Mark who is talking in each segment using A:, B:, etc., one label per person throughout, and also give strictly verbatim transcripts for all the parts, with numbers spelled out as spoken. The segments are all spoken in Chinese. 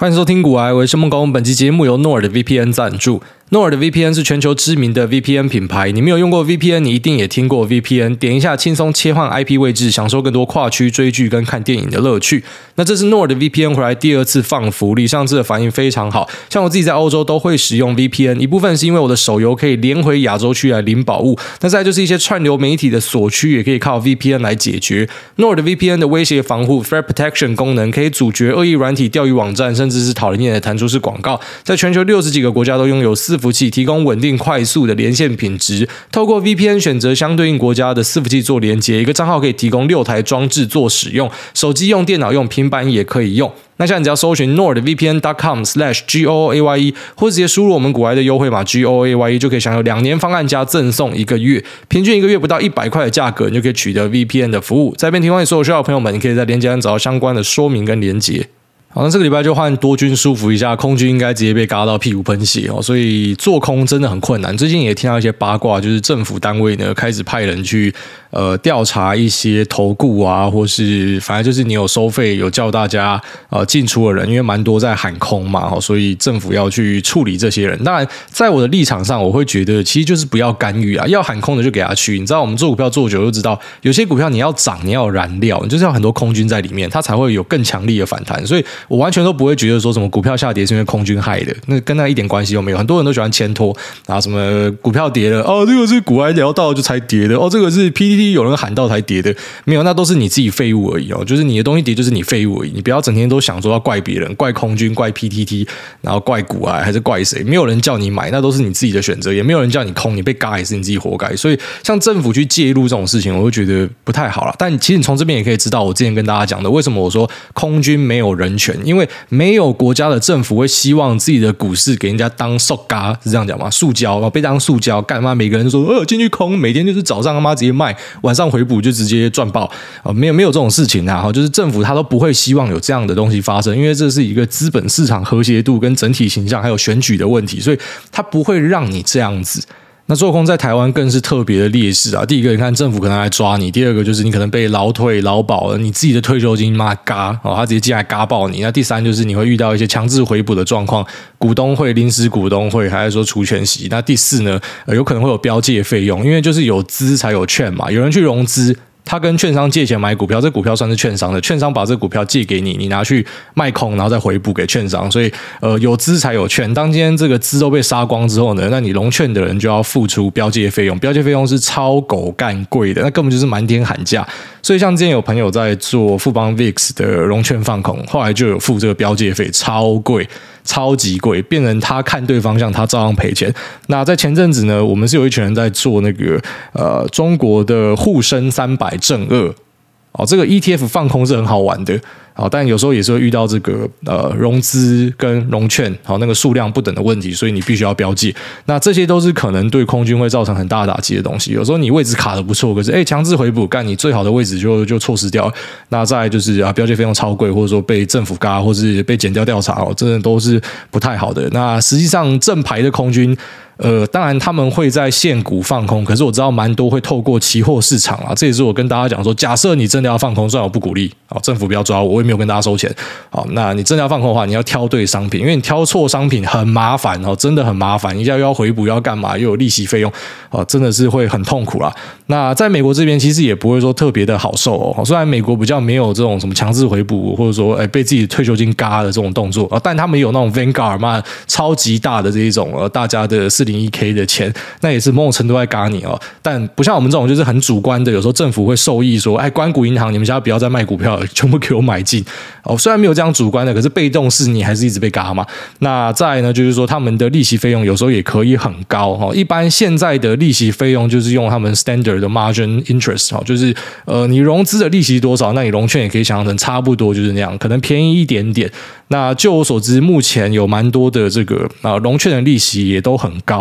A: 欢迎收听股癌，我是申梦工。本期节目由 NordVPN 赞助。NordVPN 是全球知名的 V P N 品牌，你没有用过 V P N， 你一定也听过 V P N。点一下，轻松切换 I P 位置，享受更多跨区追剧跟看电影的乐趣。那这是 NordVPN 回来第二次放福利，上次的反应非常好。像我自己在欧洲都会使用 V P N， 一部分是因为我的手游可以连回亚洲区来领宝物，那再来就是一些串流媒体的锁区也可以靠 V P N 来解决。NordVPN 的威胁防护 Threat Protection 功能可以阻绝恶意软体、钓鱼网站，甚至是讨人厌的弹出式广告。在全球六十几个国家都拥有伺服器，提供稳定快速的连线品质。透过 V P N 选择相对应国家的伺服器做连接，一个账号可以提供六台装置做使用，手机用、电脑用、平板也可以用。那现在你只要搜寻 nordvpn dot com slash G O O A Y E， 或者直接输入我们股癌的优惠码 G O O A Y E， 就可以享有两年方案加赠送一个月，平均一个月不到一百块的价格，你就可以取得 V P N 的服务。在这边提供给所有需要的朋友们，你可以在链接上找到相关的说明跟连结。好，那这个礼拜就换多军舒服一下，空军应该直接被嘎到屁股喷血哦，所以做空真的很困难。最近也听到一些八卦，就是政府单位呢开始派人去呃调查一些投顾啊，或是反正就是你有收费有叫大家呃进出的人，因为蛮多在喊空嘛，所以政府要去处理这些人。当然，在我的立场上，我会觉得其实就是不要干预啊，要喊空的就给他去。你知道我们做股票做久就知道，有些股票你要涨，你要有燃料，你就是要很多空军在里面，它才会有更强力的反弹。所以我完全都不会觉得说什么股票下跌是因为空军害的，那跟那一点关系都没有。很多人都喜欢牵拖，然后什么股票跌了，哦，这个是股癌聊到就才跌的，哦，这个是 P T T 有人喊到才跌的，没有，那都是你自己废物而已哦。就是你的东西跌，就是你废物而已。你不要整天都想说要怪别人，怪空军，怪 P T T， 然后怪股癌还是怪谁？没有人叫你买，那都是你自己的选择，也没有人叫你空，你被嘎也是你自己活该。所以像政府去介入这种事情，我会觉得不太好了。但其实你从这边也可以知道，我之前跟大家讲的，为什么我说空军没有人权，因为没有国家的政府会希望自己的股市给人家当塑胶，是这样讲吗？塑胶被当塑胶干嘛？每个人都说呃进去空，每天就是早上他妈直接卖，晚上回补就直接赚爆啊！没有没有这种事情啊！就是政府他都不会希望有这样的东西发生，因为这是一个资本市场和谐度跟整体形象还有选举的问题，所以他不会让你这样子。那做空在台湾更是特别的劣势啊！第一个，你看政府可能来抓你；第二个就是你可能被劳退、劳保，你自己的退休金妈嘎哦，他直接进来嘎爆你。那第三就是你会遇到一些强制回补的状况，股东会、临时股东会，还是说除权息。那第四呢，呃，有可能会有标借费用，因为就是有资才有券嘛，有人去融资。他跟券商借钱买股票，这股票算是券商的，券商把这股票借给你，你拿去卖空，然后再回补给券商，所以呃有资才有券。当今天这个资都被杀光之后呢，那你融券的人就要付出标借费用，标借费用是超狗干贵的，那根本就是瞒天喊价。所以像之前有朋友在做富邦 V I X 的融券放空，后来就有付这个标借费，超贵。超级贵，变成他看对方向，他照样赔钱。那在前阵子呢，我们是有一群人在做那个呃中国的沪深三百正二。哦，这个 E T F 放空是很好玩的，好，但有时候也是会遇到这个呃融资跟融券好那个数量不等的问题，所以你必须要标记。那这些都是可能对空军会造成很大打击的东西。有时候你位置卡的不错，可是哎强制回补，干你最好的位置就就错失掉了。那再来就是啊标记费用超贵，或者说被政府嘎，或是被检调调查哦，真的都是不太好的。那实际上正牌的空军。呃，当然他们会在现股放空，可是我知道蛮多会透过期货市场啦，这也是我跟大家讲说，假设你真的要放空，虽然我不鼓励，好，政府不要抓我，我也没有跟大家收钱，好，那你真的要放空的话，你要挑对商品，因为你挑错商品很麻烦哦，真的很麻烦，一下又要回补，又要干嘛，又有利息费用，哦，真的是会很痛苦啦。那在美国这边其实也不会说特别的好受哦，虽然美国比较没有这种什么强制回补，或者说哎被自己退休金嘎的这种动作，但他们有那种 Vanguard 嘛，超级大的这一种呃大家的四零一 K 的钱，那也是某种程度在嘎你哦。但不像我们这种就是很主观的，有时候政府会受益说，哎，官股银行你们现在不要再卖股票了，全部给我买进哦。虽然没有这样主观的，可是被动式你还是一直被嘎嘛。那再来呢，就是说他们的利息费用有时候也可以很高哦。一般现在的利息费用就是用他们 standard 的 margin interest 哦，就是呃你融资的利息多少，那你融券也可以想象成差不多就是那样，可能便宜一点点。那就我所知，目前有蛮多的这个啊融券的利息也都很高。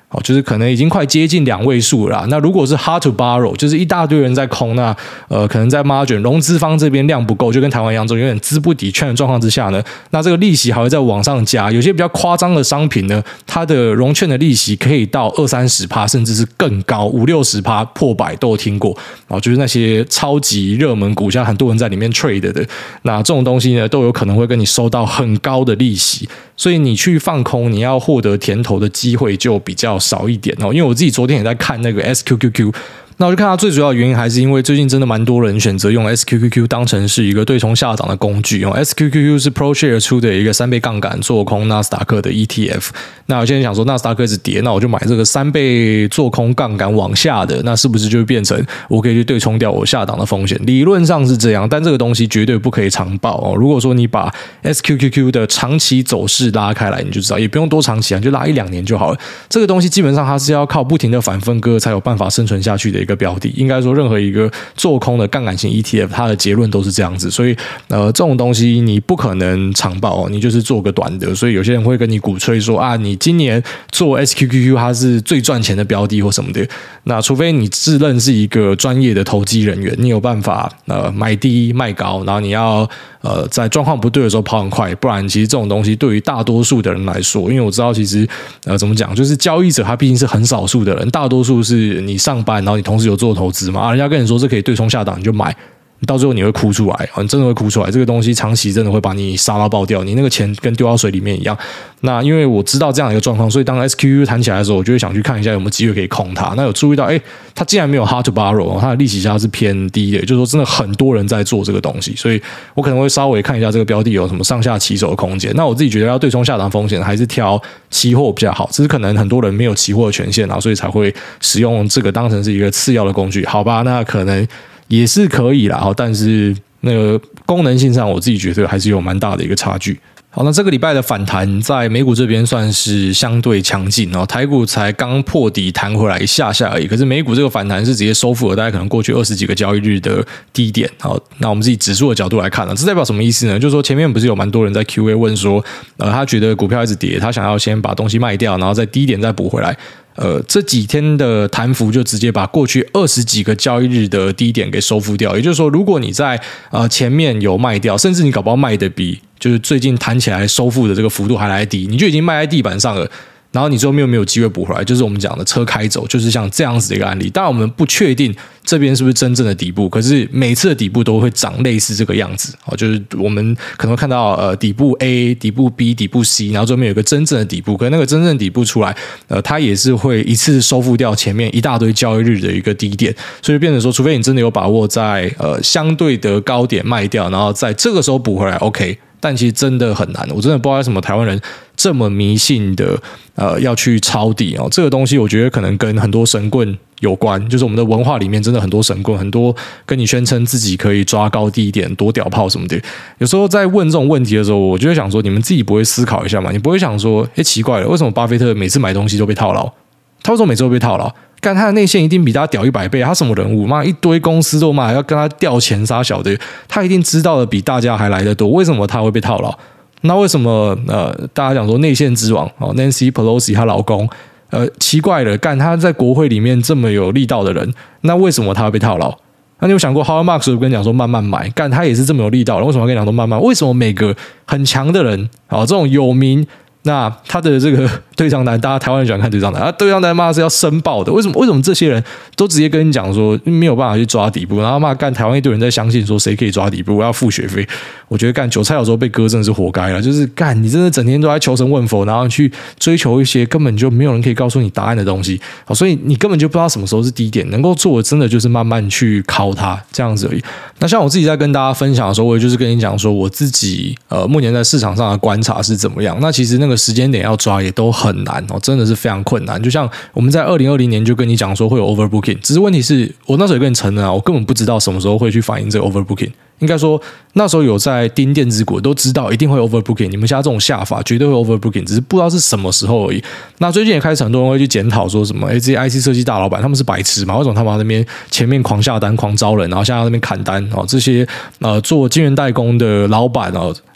A: 哦，就是可能已经快接近两位数了啦。那如果是 hard to borrow， 就是一大堆人在空，那呃可能在 margin 融资方这边量不够，就跟台湾一样，这种有点资不抵券的状况之下呢，那这个利息还会再往上加。有些比较夸张的商品呢，它的融券的利息可以到二三十趴，甚至是更高，五六十趴破百都有听过。哦，就是那些超级热门股，现在很多人在里面 trade 的，那这种东西呢，都有可能会跟你收到很高的利息。所以你去放空，你要获得甜头的机会就比较少一点哦。因为我自己昨天也在看那个 S Q Q Q。那我就看它最主要的原因还是因为最近真的蛮多人选择用 S Q Q Q 当成是一个对冲下档的工具。用 S Q Q Q 是 ProShare 出的一个三倍杠杆做空纳斯达克的 E T F。那有些人想说纳斯达克一直跌，那我就买这个三倍做空杠杆往下的，那是不是就会变成我可以去对冲掉我下档的风险？理论上是这样，但这个东西绝对不可以长抱哦。如果说你把 S Q Q Q 的长期走势拉开来，你就知道，也不用多长期啊，就拉一两年就好了。这个东西基本上它是要靠不停的反分割才有办法生存下去的一个标的，应该说任何一个做空的杠杆型 E T F 它的结论都是这样子。所以呃，这种东西你不可能长抱哦，你就是做个短的。所以有些人会跟你鼓吹说啊，你今年做 S Q Q Q 它是最赚钱的标的或什么的。那除非你自认是一个专业的投机人员，你有办法呃买低卖高，然后你要呃在状况不对的时候跑很快，不然其实这种东西对于大多数的人来说，因为我知道其实呃怎么讲，就是交易者他毕竟是很少数的人，大多数是你上班然后你同时有做投资嘛，啊人家跟你说这可以对冲下档你就买。到最后你会哭出来，你真的会哭出来。这个东西长期真的会把你杀到爆掉，你那个钱跟丢到水里面一样。那因为我知道这样一个状况，所以当 S Q Q 弹起来的时候，我就会想去看一下有没有机会可以空它。那有注意到，哎，它竟然没有 hard to borrow， 它的利息价是偏低的，也就是说真的很多人在做这个东西，所以我可能会稍微看一下这个标的有什么上下起手的空间。那我自己觉得要对冲下档风险，还是挑期货比较好，只是可能很多人没有期货的权限啊，所以才会使用这个当成是一个次要的工具。好吧，那可能也是可以啦，但是那个功能性上，我自己觉得还是有蛮大的一个差距。好，那这个礼拜的反弹在美股这边算是相对强劲哦，台股才刚破底弹回来一下下而已，可是美股这个反弹是直接收复了大概可能过去二十几个交易日的低点。好，那我们自己指数的角度来看呢，这代表什么意思呢？就是说前面不是有蛮多人在 Q A 问说，呃，他觉得股票一直跌，他想要先把东西卖掉，然后在低点再补回来。呃，这几天的弹幅就直接把过去二十几个交易日的低点给收复掉。也就是说，如果你在呃前面有卖掉，甚至你搞不好卖的比就是最近弹起来收复的这个幅度还来低，你就已经卖在地板上了。然后你最后面没有机会补回来，就是我们讲的车开走，就是像这样子的一个案例。当然我们不确定这边是不是真正的底部，可是每次的底部都会长类似这个样子。就是我们可能会看到呃底部 A、底部 B、底部 C， 然后最后面有一个真正的底部，可是那个真正的底部出来，呃，它也是会一次收复掉前面一大堆交易日的一个低点，所以变成说，除非你真的有把握在呃相对的高点卖掉，然后在这个时候补回来 ，OK。但其实真的很难，我真的不知道为什么台湾人这么迷信的，呃，要去抄底哦。这个东西我觉得可能跟很多神棍有关，就是我们的文化里面真的很多神棍，很多跟你宣称自己可以抓高低点、躲屌炮什么的。有时候在问这种问题的时候，我就会想说，你们自己不会思考一下吗？你不会想说，哎，奇怪了，为什么巴菲特每次买东西都被套牢？他为什么每次都被套牢？干他的内线一定比他屌一百倍，他什么人物？妈一堆公司都嘛要跟他调钱杀小的，他一定知道的比大家还来得多。为什么他会被套牢？那为什么呃大家讲说内线之王哦 Nancy Pelosi 她老公呃奇怪了，干他在国会里面这么有力道的人，那为什么他会被套牢？那你有想过 Howard Marks 跟你讲说慢慢买，干他也是这么有力道的，为什么要跟你讲说慢慢？为什么每个很强的人啊、哦、这种有名？那他的这个对账单，大家台湾人喜欢看对账单，啊，对账单妈是要申报的。为什么？为什么这些人都直接跟你讲说没有办法去抓底部，然后妈干台湾一堆人在相信说谁可以抓底部，我要付学费。我觉得干韭菜有时候被割真的是活该了，就是干你真的整天都在求神问佛，然后去追求一些根本就没有人可以告诉你答案的东西，好，所以你根本就不知道什么时候是低点，能够做的真的就是慢慢去靠它这样子而已。那像我自己在跟大家分享的时候，我也就是跟你讲说我自己呃目前在市场上的观察是怎么样。那其实那个时间点要抓也都很难哦，真的是非常困难。就像我们在二零二零年就跟你讲说会有 overbooking， 只是问题是我那时候也跟你承认啊，我根本不知道什么时候会去反映这个 overbooking。应该说那时候有在盯电子股都知道一定会 overbooking， 你们现在这种下法绝对会 overbooking， 只是不知道是什么时候而已。那最近也开始很多人会去检讨说什么，哎，这些 I C 设计大老板他们是白痴嘛？为什么他们在那边前面狂下单、狂招人，然后现在在那边砍单哦？这些呃做晶圆代工的老板哦。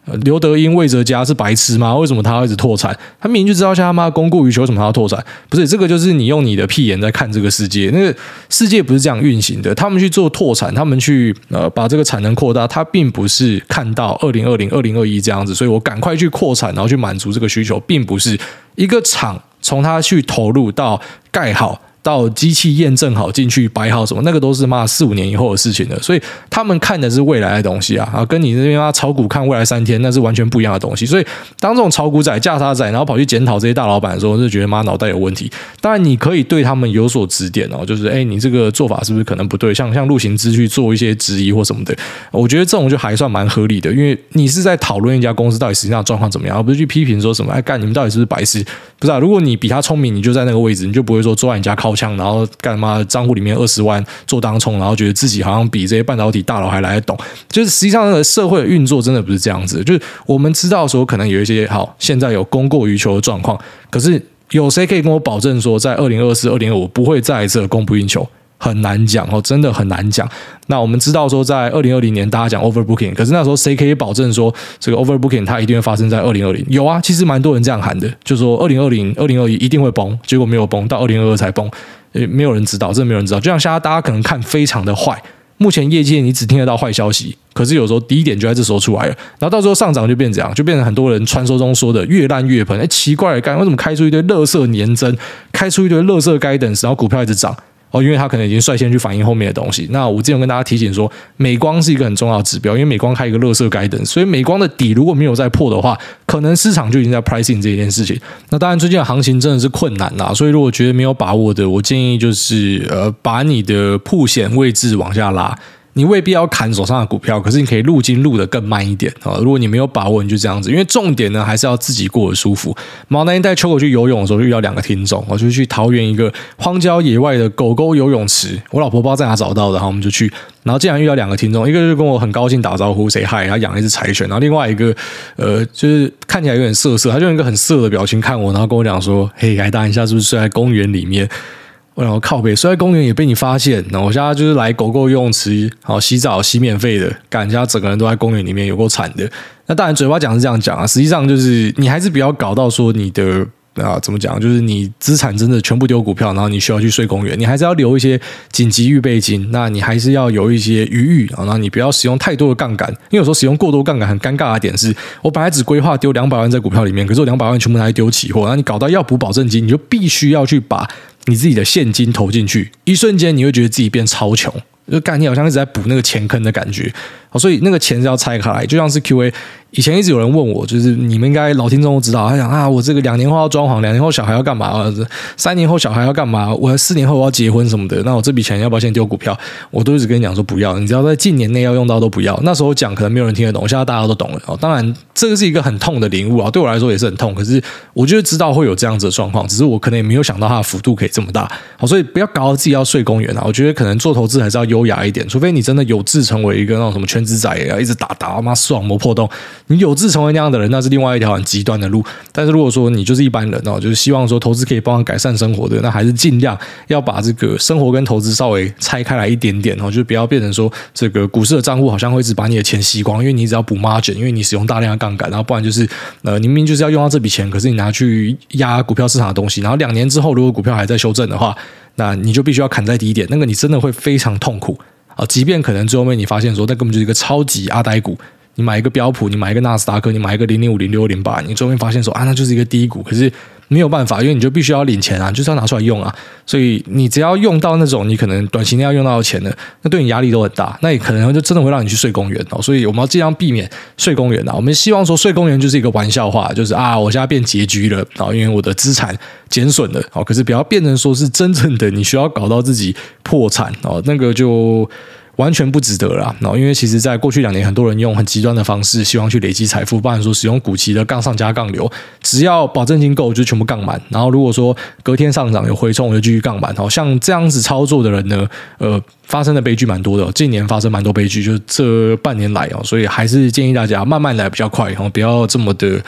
A: 刘德英、魏哲家是白痴吗？为什么他要一直拓产？他明明就知道像他妈供过于求，为什么他要拓产？不是，这个就是你用你的屁眼在看这个世界，那个世界不是这样运行的。他们去做拓产，他们去呃把这个产能扩大，他并不是看到二零二零、二零二一这样子，所以我赶快去扩产，然后去满足这个需求，并不是一个厂从他去投入到盖好。到机器验证好进去摆好什么，那个都是妈四五年以后的事情了，所以他们看的是未来的东西啊，跟你这边妈炒股看未来三天，那是完全不一样的东西。所以当这种炒股仔、价差仔，然后跑去检讨这些大老板的时候，就觉得妈脑袋有问题。当然你可以对他们有所指点哦，就是哎，你这个做法是不是可能不对？像像陆行之去做一些质疑或什么的，我觉得这种就还算蛮合理的，因为你是在讨论一家公司到底实际上的状况怎么样，而不是去批评说什么哎干你们到底是不是白痴？不是啊，如果你比他聪明，你就在那个位置，你就不会说坐在你家靠枪，然后干嘛账户里面二十万做当冲，然后觉得自己好像比这些半导体大佬还来得懂。就是实际上那个社会的运作真的不是这样子，就是我们知道说可能有一些好现在有供过于求的状况，可是有谁可以跟我保证说在二零二四、二零二五不会再一次供不应求？很难讲哦，真的很难讲。那我们知道说，在二零二零年大家讲 overbooking， 可是那时候谁可以保证说这个 overbooking 它一定会发生在二零二零？有啊，其实蛮多人这样喊的，就说二零二零、二零二一一定会崩，结果没有崩，到二零二二才崩，没有人知道，真的没有人知道。就像现在大家可能看非常的坏，目前业界你只听得到坏消息，可是有时候低点就在这时候出来了，然后到时候上涨就变这样，就变成很多人传说中说的越烂越喷。哎，奇怪了，干为什么开出一堆垃圾年增，开出一堆垃圾 guidance， 然后股票一直涨？哦，因为它可能已经率先去反映后面的东西。那我之前跟大家提醒说，美光是一个很重要的指标，因为美光开一个垃圾guidance，所以美光的底如果没有再破的话，可能市场就已经在 pricing 这件事情。那当然，最近的行情真的是困难啦，所以如果觉得没有把握的，我建议就是呃，把你的曝险位置往下拉。你未必要砍手上的股票，可是你可以入金入得更慢一点啊！如果你没有把握，你就这样子，因为重点呢还是要自己过得舒服。毛那天带秋狗去游泳的时候，就遇到两个听众，我就去桃园一个荒郊野外的狗狗游泳池，我老婆不知道在哪找到的，然后我们就去，然后竟然遇到两个听众，一个就跟我很高兴打招呼 say hi， 他养了一只柴犬，然后另外一个呃就是看起来有点色色，他就用一个很色的表情看我，然后跟我讲说：“嘿，海大，你下次是不是睡在公园里面？”然后靠北睡在公园也被你发现，然后我现在就是来狗狗游泳池，好洗澡洗免费的，干人家整个人都在公园里面，有够惨的。那当然嘴巴讲是这样讲啊，实际上就是你还是不要搞到说你的啊怎么讲，就是你资产真的全部丢股票，然后你需要去睡公园，你还是要留一些紧急预备金，那你还是要有一些余裕，然后你不要使用太多的杠杆，因为有时候使用过多杠杆很尴尬的点是，我本来只规划丢两百万在股票里面，可是我两百万全部拿来丢期货，那你搞到要补保证金，你就必须要去把你自己的现金投进去，一瞬间你会觉得自己变超穷，就干你好像一直在补那个钱坑的感觉，所以那个钱是要拆开来，就像是 Q A， 以前一直有人问我，就是你们应该老听众都知道，他讲啊，我这个两年后要装潢，两年后小孩要干嘛，三年后小孩要干嘛，我四年后我要结婚什么的，那我这笔钱要不要先丢股票？我都一直跟你讲说不要，你只要在近年内要用到都不要。那时候讲可能没有人听得懂，现在大家都懂了。当然这个是一个很痛的领悟啊，对我来说也是很痛，可是我就知道会有这样子的状况，只是我可能也没有想到它的幅度可以这么大，所以不要搞到自己要睡公园啊。我觉得可能做投资还是要优雅一点，除非你真的有志成为一个那种什么圈子仔，要一直打打妈爽磨破洞，你有志成为那样的人，那是另外一条很极端的路。但是如果说你就是一般人哦，就是希望说投资可以帮忙改善生活的，那还是尽量要把这个生活跟投资稍微拆开来一点点哦，就不要变成说这个股市的账户好像会一直把你的钱吸光，因为你只要补 margin， 因为你使用大量的杠杆，然后不然就是呃，你明明就是要用到这笔钱，可是你拿去压股票市场的东西，然后两年之后如果股票还在修正的话，那你就必须要砍在低点，那个你真的会非常痛苦啊！即便可能最后面你发现说那根本就是一个超级阿呆股。你买一个标普，你买一个纳斯达克，你买一个零零五、零六、零八，你最后面发现说啊，那就是一个低股，可是没有办法，因为你就必须要领钱啊，就是要拿出来用啊，所以你只要用到那种你可能短期内要用到的钱呢，那对你压力都很大，那也可能就真的会让你去睡公园哦。所以我们要尽量避免睡公园啊。我们希望说睡公园就是一个玩笑话，就是啊，我现在变拮据了啊，因为我的资产减损了哦，可是不要变成说是真正的你需要搞到自己破产哦，那个就完全不值得啦，因为其实在过去两年很多人用很极端的方式希望去累积财富，包含说使用股期的杠上加杠流，只要保证金够就全部杠满，然后如果说隔天上涨有回冲我就继续杠满，像这样子操作的人呢呃，发生的悲剧蛮多的，近年发生蛮多悲剧，就是这半年来，所以还是建议大家慢慢来比较快，不要这么的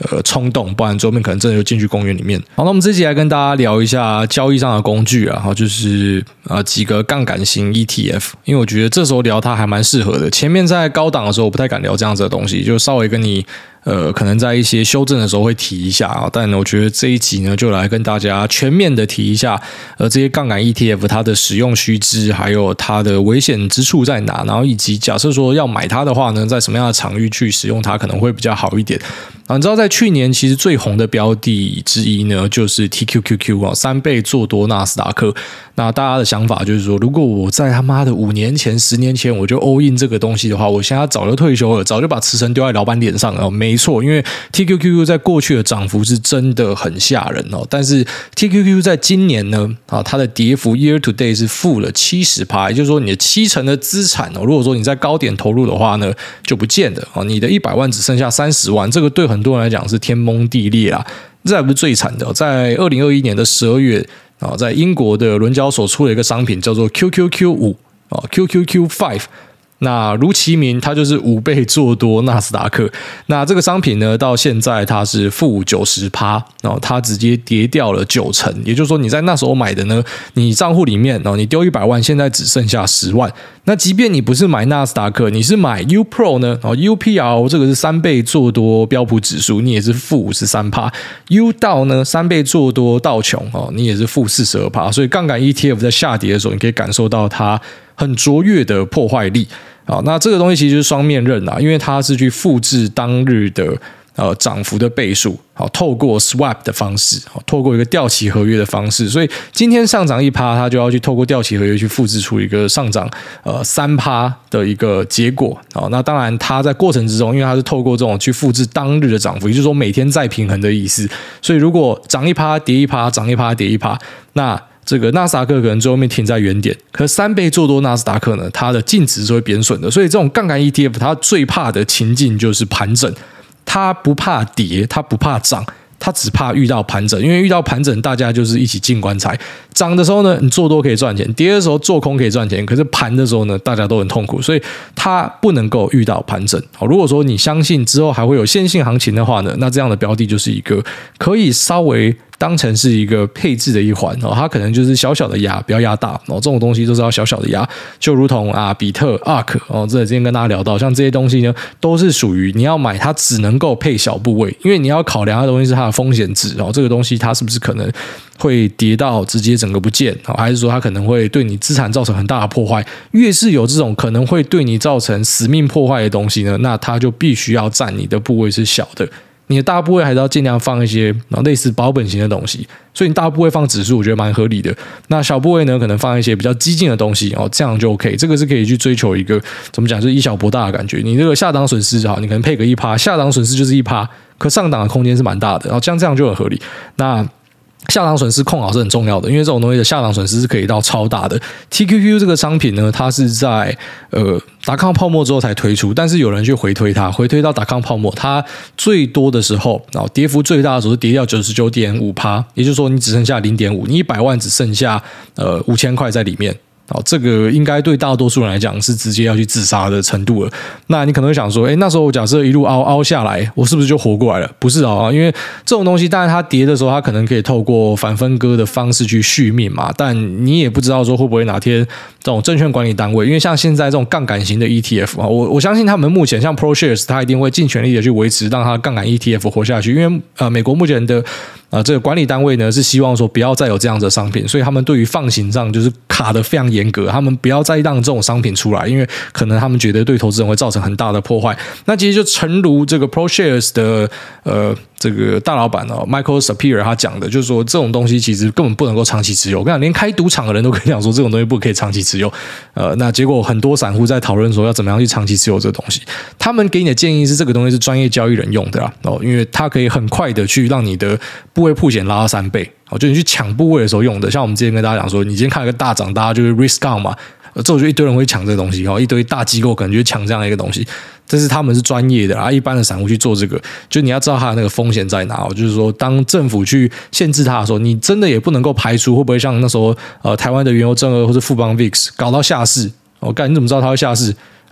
A: 呃冲动，不然最后面可能真的就进去公园里面。好，那我们这集来跟大家聊一下交易上的工具啊，就是呃几个杠杆型 E T F， 因为我觉得这时候聊它还蛮适合的。前面在高档的时候我不太敢聊这样子的东西，就稍微跟你呃可能在一些修正的时候会提一下啊，但我觉得这一集呢就来跟大家全面的提一下呃这些杠杆 E T F 它的使用须知，还有它的危险之处在哪，然后以及假设说要买它的话呢，在什么样的场域去使用它可能会比较好一点。啊，你知道在去年其实最红的标的之一呢，就是 T Q Q Q 啊，三倍做多纳斯达克。那大家的想法就是说，如果我在他妈的五年前、十年前我就 all in 这个东西的话，我现在早就退休了，早就把辞呈丢在老板脸上了。没错，因为 T Q Q Q 在过去的涨幅是真的很吓人哦。但是 T Q Q Q 在今年呢，啊，它的跌幅 year to date 是负了 百分之七十， 也就是说你的七成的资产哦，如果说你在高点投入的话呢，就不见了哦，你的一百万只剩下三十万，这个对很多人来讲是天崩地裂啦。这还不是最惨的，在二零二一年的十二月啊，在英国的伦交所出了一个商品叫做 Q Q Q 五 啊 Q Q Q 五，那如其名，它就是五倍做多纳斯达克。那这个商品呢，到现在它是负 百分之九十， 然后它直接跌掉了九成。也就是说，你在那时候买的呢，你账户里面，然后你丢一百万，现在只剩下十万。那即便你不是买纳斯达克，你是买 U Pro 呢？哦 ，U P R 这个是三倍做多标普指数，你也是负 百分之五十三。U 道呢，三倍做多道琼哦，你也是负 百分之四十二。所以杠杆 E T F 在下跌的时候，你可以感受到它很卓越的破坏力。好，那这个东西其实是双面刃啊，因为它是去复制当日的呃涨幅的倍数，好，透过 swap 的方式，好，透过一个掉期合约的方式，所以今天上涨一趴，它就要去透过掉期合约去复制出一个上涨呃三趴的一个结果。好，那当然它在过程之中，因为它是透过这种去复制当日的涨幅，也就是说每天再平衡的意思，所以如果涨一趴跌一趴，涨一趴跌一趴，那这个纳斯达克可能最后面停在原点，可是三倍做多纳斯达克呢，它的净值是会贬损的。所以这种杠杆 E T F 它最怕的情境就是盘整，它不怕跌，它不怕涨，它只怕遇到盘整，因为遇到盘整大家就是一起进棺材。涨的时候呢，你做多可以赚钱，跌的时候做空可以赚钱，可是盘的时候呢，大家都很痛苦，所以它不能够遇到盘整。好，如果说你相信之后还会有线性行情的话呢，那这样的标的就是一个可以稍微当成是一个配置的一环哦，它可能就是小小的压，不要压大哦，这种东西都是要小小的压，就如同啊比特 A R K 哦，这之前跟大家聊到，像这些东西呢，都是属于你要买它只能够配小部位，因为你要考量的东西是它的风险值哦，这个东西它是不是可能会跌到直接整个不见，还是说它可能会对你资产造成很大的破坏？越是有这种可能会对你造成死命破坏的东西呢，那它就必须要占你的部位是小的。你的大部位还是要尽量放一些类似保本型的东西，所以你大部位放指数我觉得蛮合理的，那小部位呢可能放一些比较激进的东西哦，这样就 OK， 这个是可以去追求一个怎么讲，就是以小博大的感觉。你这个下档损失好，你可能配个一趴，下档损失就是一趴，可上档的空间是蛮大的，然后这样这样就很合理。那下档损失控好是很重要的，因为这种东西的下档损失是可以到超大的。T Q Q 这个商品呢，它是在呃达康泡沫之后才推出，但是有人去回推它，回推到达康泡沫，它最多的时候，然后跌幅最大的时候是跌掉 百分之九十九点五， 也就是说你只剩下 零点五， 你一百万只剩下呃五千块在里面。好，这个应该对大多数人来讲是直接要去自杀的程度了。那你可能会想说，诶，那时候假设一路凹凹下来，我是不是就活过来了？不是啊，因为这种东西，当然它跌的时候，它可能可以透过反分割的方式去续命嘛，但你也不知道说会不会哪天这种证券管理单位，因为像现在这种杠杆型的 E T F 啊，我我相信他们目前像 ProShares， 它一定会尽全力的去维持，让它杠杆 E T F 活下去，因为呃，美国目前的啊、呃，这个管理单位呢是希望说不要再有这样的商品，所以他们对于放行上就是卡得非常严格，他们不要再让这种商品出来，因为可能他们觉得对投资人会造成很大的破坏。那其实就诚如这个 ProShares 的呃这个大老板哦 Michael Sapir 他讲的，就是说这种东西其实根本不能够长期持有。我跟你讲，连开赌场的人都跟你讲说这种东西不可以长期持有。呃，那结果很多散户在讨论说要怎么样去长期持有这个东西。他们给你的建议是这个东西是专业交易人用的啦，哦，因为它可以很快的去让你的部位曝险拉到三倍。哦，就你去抢部位的时候用的，像我们之前跟大家讲说，你今天看了一个大涨，大家就是 risk on 嘛，这我觉得一堆人会抢这个东西，一堆大机构可能就会抢这样的一个东西，但是他们是专业的啊，一般的散户去做这个，就你要知道它的那个风险在哪。就是说，当政府去限制它的时候，你真的也不能够排除会不会像那时候呃台湾的原油正二或是富邦 V I X 搞到下市。我、哦、干，你怎么知道它会下市？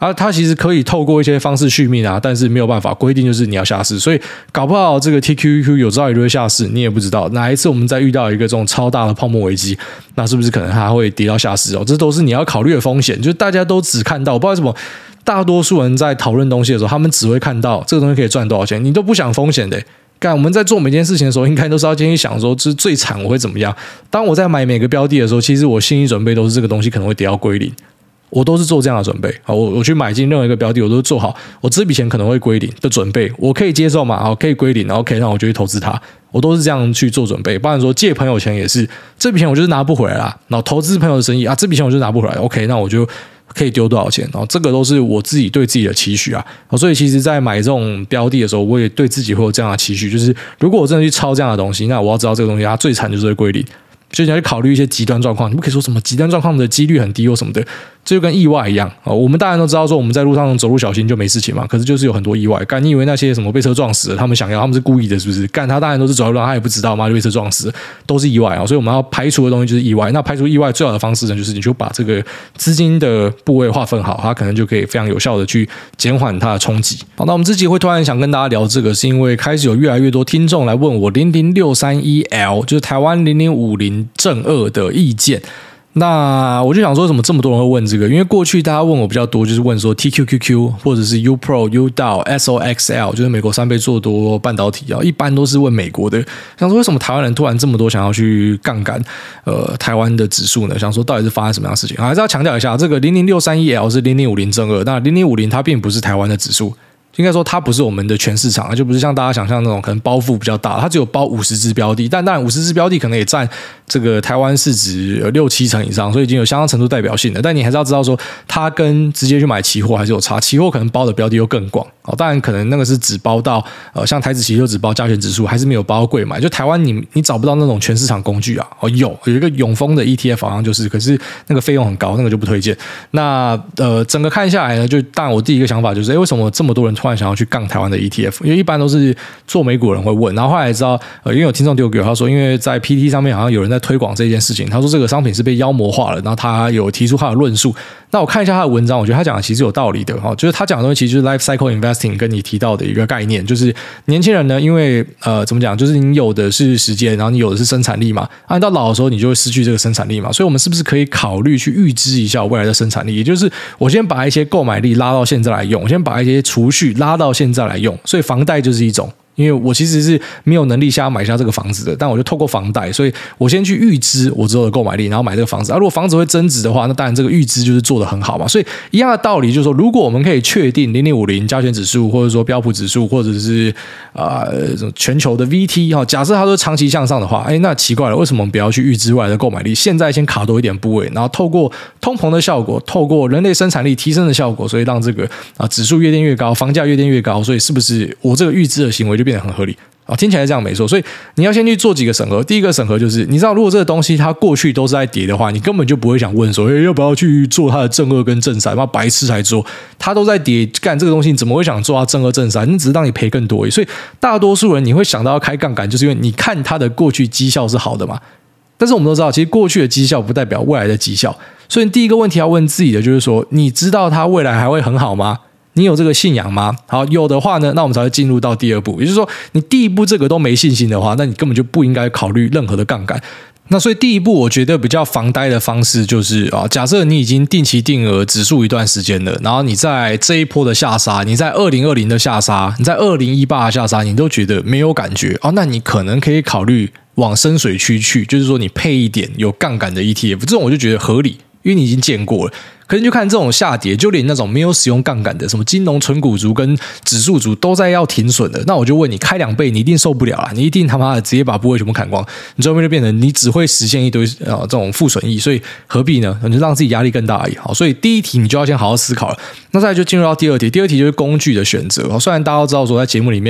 A: 啊，它其实可以透过一些方式续命啊，但是没有办法规定就是你要下市，所以搞不好这个 T Q Q Q 有朝一日会下市，你也不知道哪一次我们再遇到一个这种超大的泡沫危机，那是不是可能它会跌到下市哦？这都是你要考虑的风险，就是大家都只看到，我不知道为什么大多数人在讨论东西的时候，他们只会看到这个东西可以赚多少钱，你都不想风险的。干，我们在做每件事情的时候，应该都是要先去想说，这最惨我会怎么样。当我在买每个标的的时候，其实我心理准备都是这个东西可能会跌到归零。我都是做这样的准备，好，我我去买进任何一个标的，我都是做好我这笔钱可能会归零的准备，我可以接受嘛？好，可以归零 ，OK， 那我就去投资它，我都是这样去做准备。不然说借朋友钱也是，这笔钱我就是拿不回来啦。然后投资朋友的生意啊，这笔钱我就拿不回来 ，OK， 那我就可以丢多少钱？然后这个都是我自己对自己的期许啊。所以其实，在买这种标的的时候，我也对自己会有这样的期许，就是如果我真的去抄这样的东西，那我要知道这个东西它最惨就是会归零。所以你要去考虑一些极端状况，你不可以说什么极端状况的几率很低或什么的，这就跟意外一样。我们当然都知道说我们在路上走路小心就没事情嘛，可是就是有很多意外。干，你以为那些什么被车撞死了，他们想要，他们是故意的，是不是？干，他当然都是走在路上，他也不知道嘛，就被车撞死了，都是意外啊。所以我们要排除的东西就是意外。那排除意外最好的方式呢，就是你就把这个资金的部位划分好，它可能就可以非常有效的去减缓它的冲击。好，那我们这集会突然想跟大家聊这个，是因为开始有越来越多听众来问我零零六三一 L， 就是台湾零零五零正二的的意见。那我就想说，怎么这么多人会问这个？因为过去大家问我比较多，就是问说 T Q Q Q 或者是 U Pro、U D A O、S O X L， 就是美国三倍做多半导体啊，一般都是问美国的。想说为什么台湾人突然这么多想要去杠杆呃台湾的指数呢？想说到底是发生什么样的事情？还是要强调一下，这个零零六三一 L 是零零五零正二，那零零五零它并不是台湾的指数。应该说它不是我们的全市场，就不是像大家想象那种可能包袱比较大，它只有包五十只标的，但当然五十只标的可能也占这个台湾市值六七成以上，所以已经有相当程度代表性的。但你还是要知道说，它跟直接去买期货还是有差，期货可能包的标的又更广。哦，当然可能那个是只包到呃，像台指期就只包加权指数，还是没有包柜买。就台湾你你找不到那种全市场工具啊。哦，有有一个永丰的 E T F 好像就是，可是那个费用很高，那个就不推荐。那呃，整个看下来呢，就当然我第一个想法就是，哎，为什么这么多人突然想要去杠台湾的 E T F？ 因为一般都是做美股人会问，然后后来知道，呃，因为有听众丢给我，他说，因为在 P T 上面好像有人在推广这件事情，他说这个商品是被妖魔化了，然后他有提出他的论述。那我看一下他的文章，我觉得他讲的其实有道理的哈，就是他讲的东西其实就是 life cycle investing 跟你提到的一个概念，就是年轻人呢，因为呃怎么讲，就是你有的是时间，然后你有的是生产力嘛，按到老的时候你就会失去这个生产力嘛，所以我们是不是可以考虑去预支一下未来的生产力？也就是我先把一些购买力拉到现在来用，我先把一些储蓄拉到现在来用，所以房贷就是一种。因为我其实是没有能力下买下这个房子的，但我就透过房贷，所以我先去预支我之后的购买力，然后买这个房子。啊，如果房子会增值的话，那当然这个预支就是做得很好嘛。所以一样的道理就是说，如果我们可以确定零零五零加权指数，或者说标普指数，或者是啊、呃、全球的 V T 哈，假设它都长期向上的话，哎，那奇怪了，为什么我们不要去预支未来的购买力？现在先卡多一点部位，然后透过通膨的效果，透过人类生产力提升的效果，所以让这个啊指数越垫越高，房价越垫越高，所以是不是我这个预支的行为就变得很合理？啊，听起来这样没错，所以你要先去做几个审核。第一个审核就是，你知道如果这个东西它过去都是在跌的话，你根本就不会想问说，哎，要不要去做它的正二跟正三？妈白痴才做，它都在跌，干这个东西你怎么会想做它正二正三？你只是让你赔更多而已。所以大多数人你会想到要开杠杆，就是因为你看它的过去绩效是好的嘛。但是我们都知道，其实过去的绩效不代表未来的绩效，所以第一个问题要问自己的就是说，你知道它未来还会很好吗？你有这个信仰吗？好，有的话呢，那我们才会进入到第二步。也就是说，你第一步这个都没信心的话，那你根本就不应该考虑任何的杠杆。那所以第一步，我觉得比较防呆的方式就是啊，假设你已经定期定额指数一段时间了，然后你在这一波的下杀，你在二零二零的下杀，你在二零一八的下杀，你都觉得没有感觉啊，那你可能可以考虑往深水区去，就是说你配一点有杠杆的 E T F， 这种我就觉得合理，因为你已经见过了。可是就看这种下跌，就连那种没有使用杠杆的，什么金融纯股族跟指数族都在要停损的，那我就问你，开两倍你一定受不了啦，你一定他妈的直接把部位全部砍光，你最后面就变成你只会实现一堆呃这种负损益，所以何必呢？你就让自己压力更大而已。好，所以第一题你就要先好好思考了。那再来就进入到第二题，第二题就是工具的选择。虽然大家都知道说在节目里面。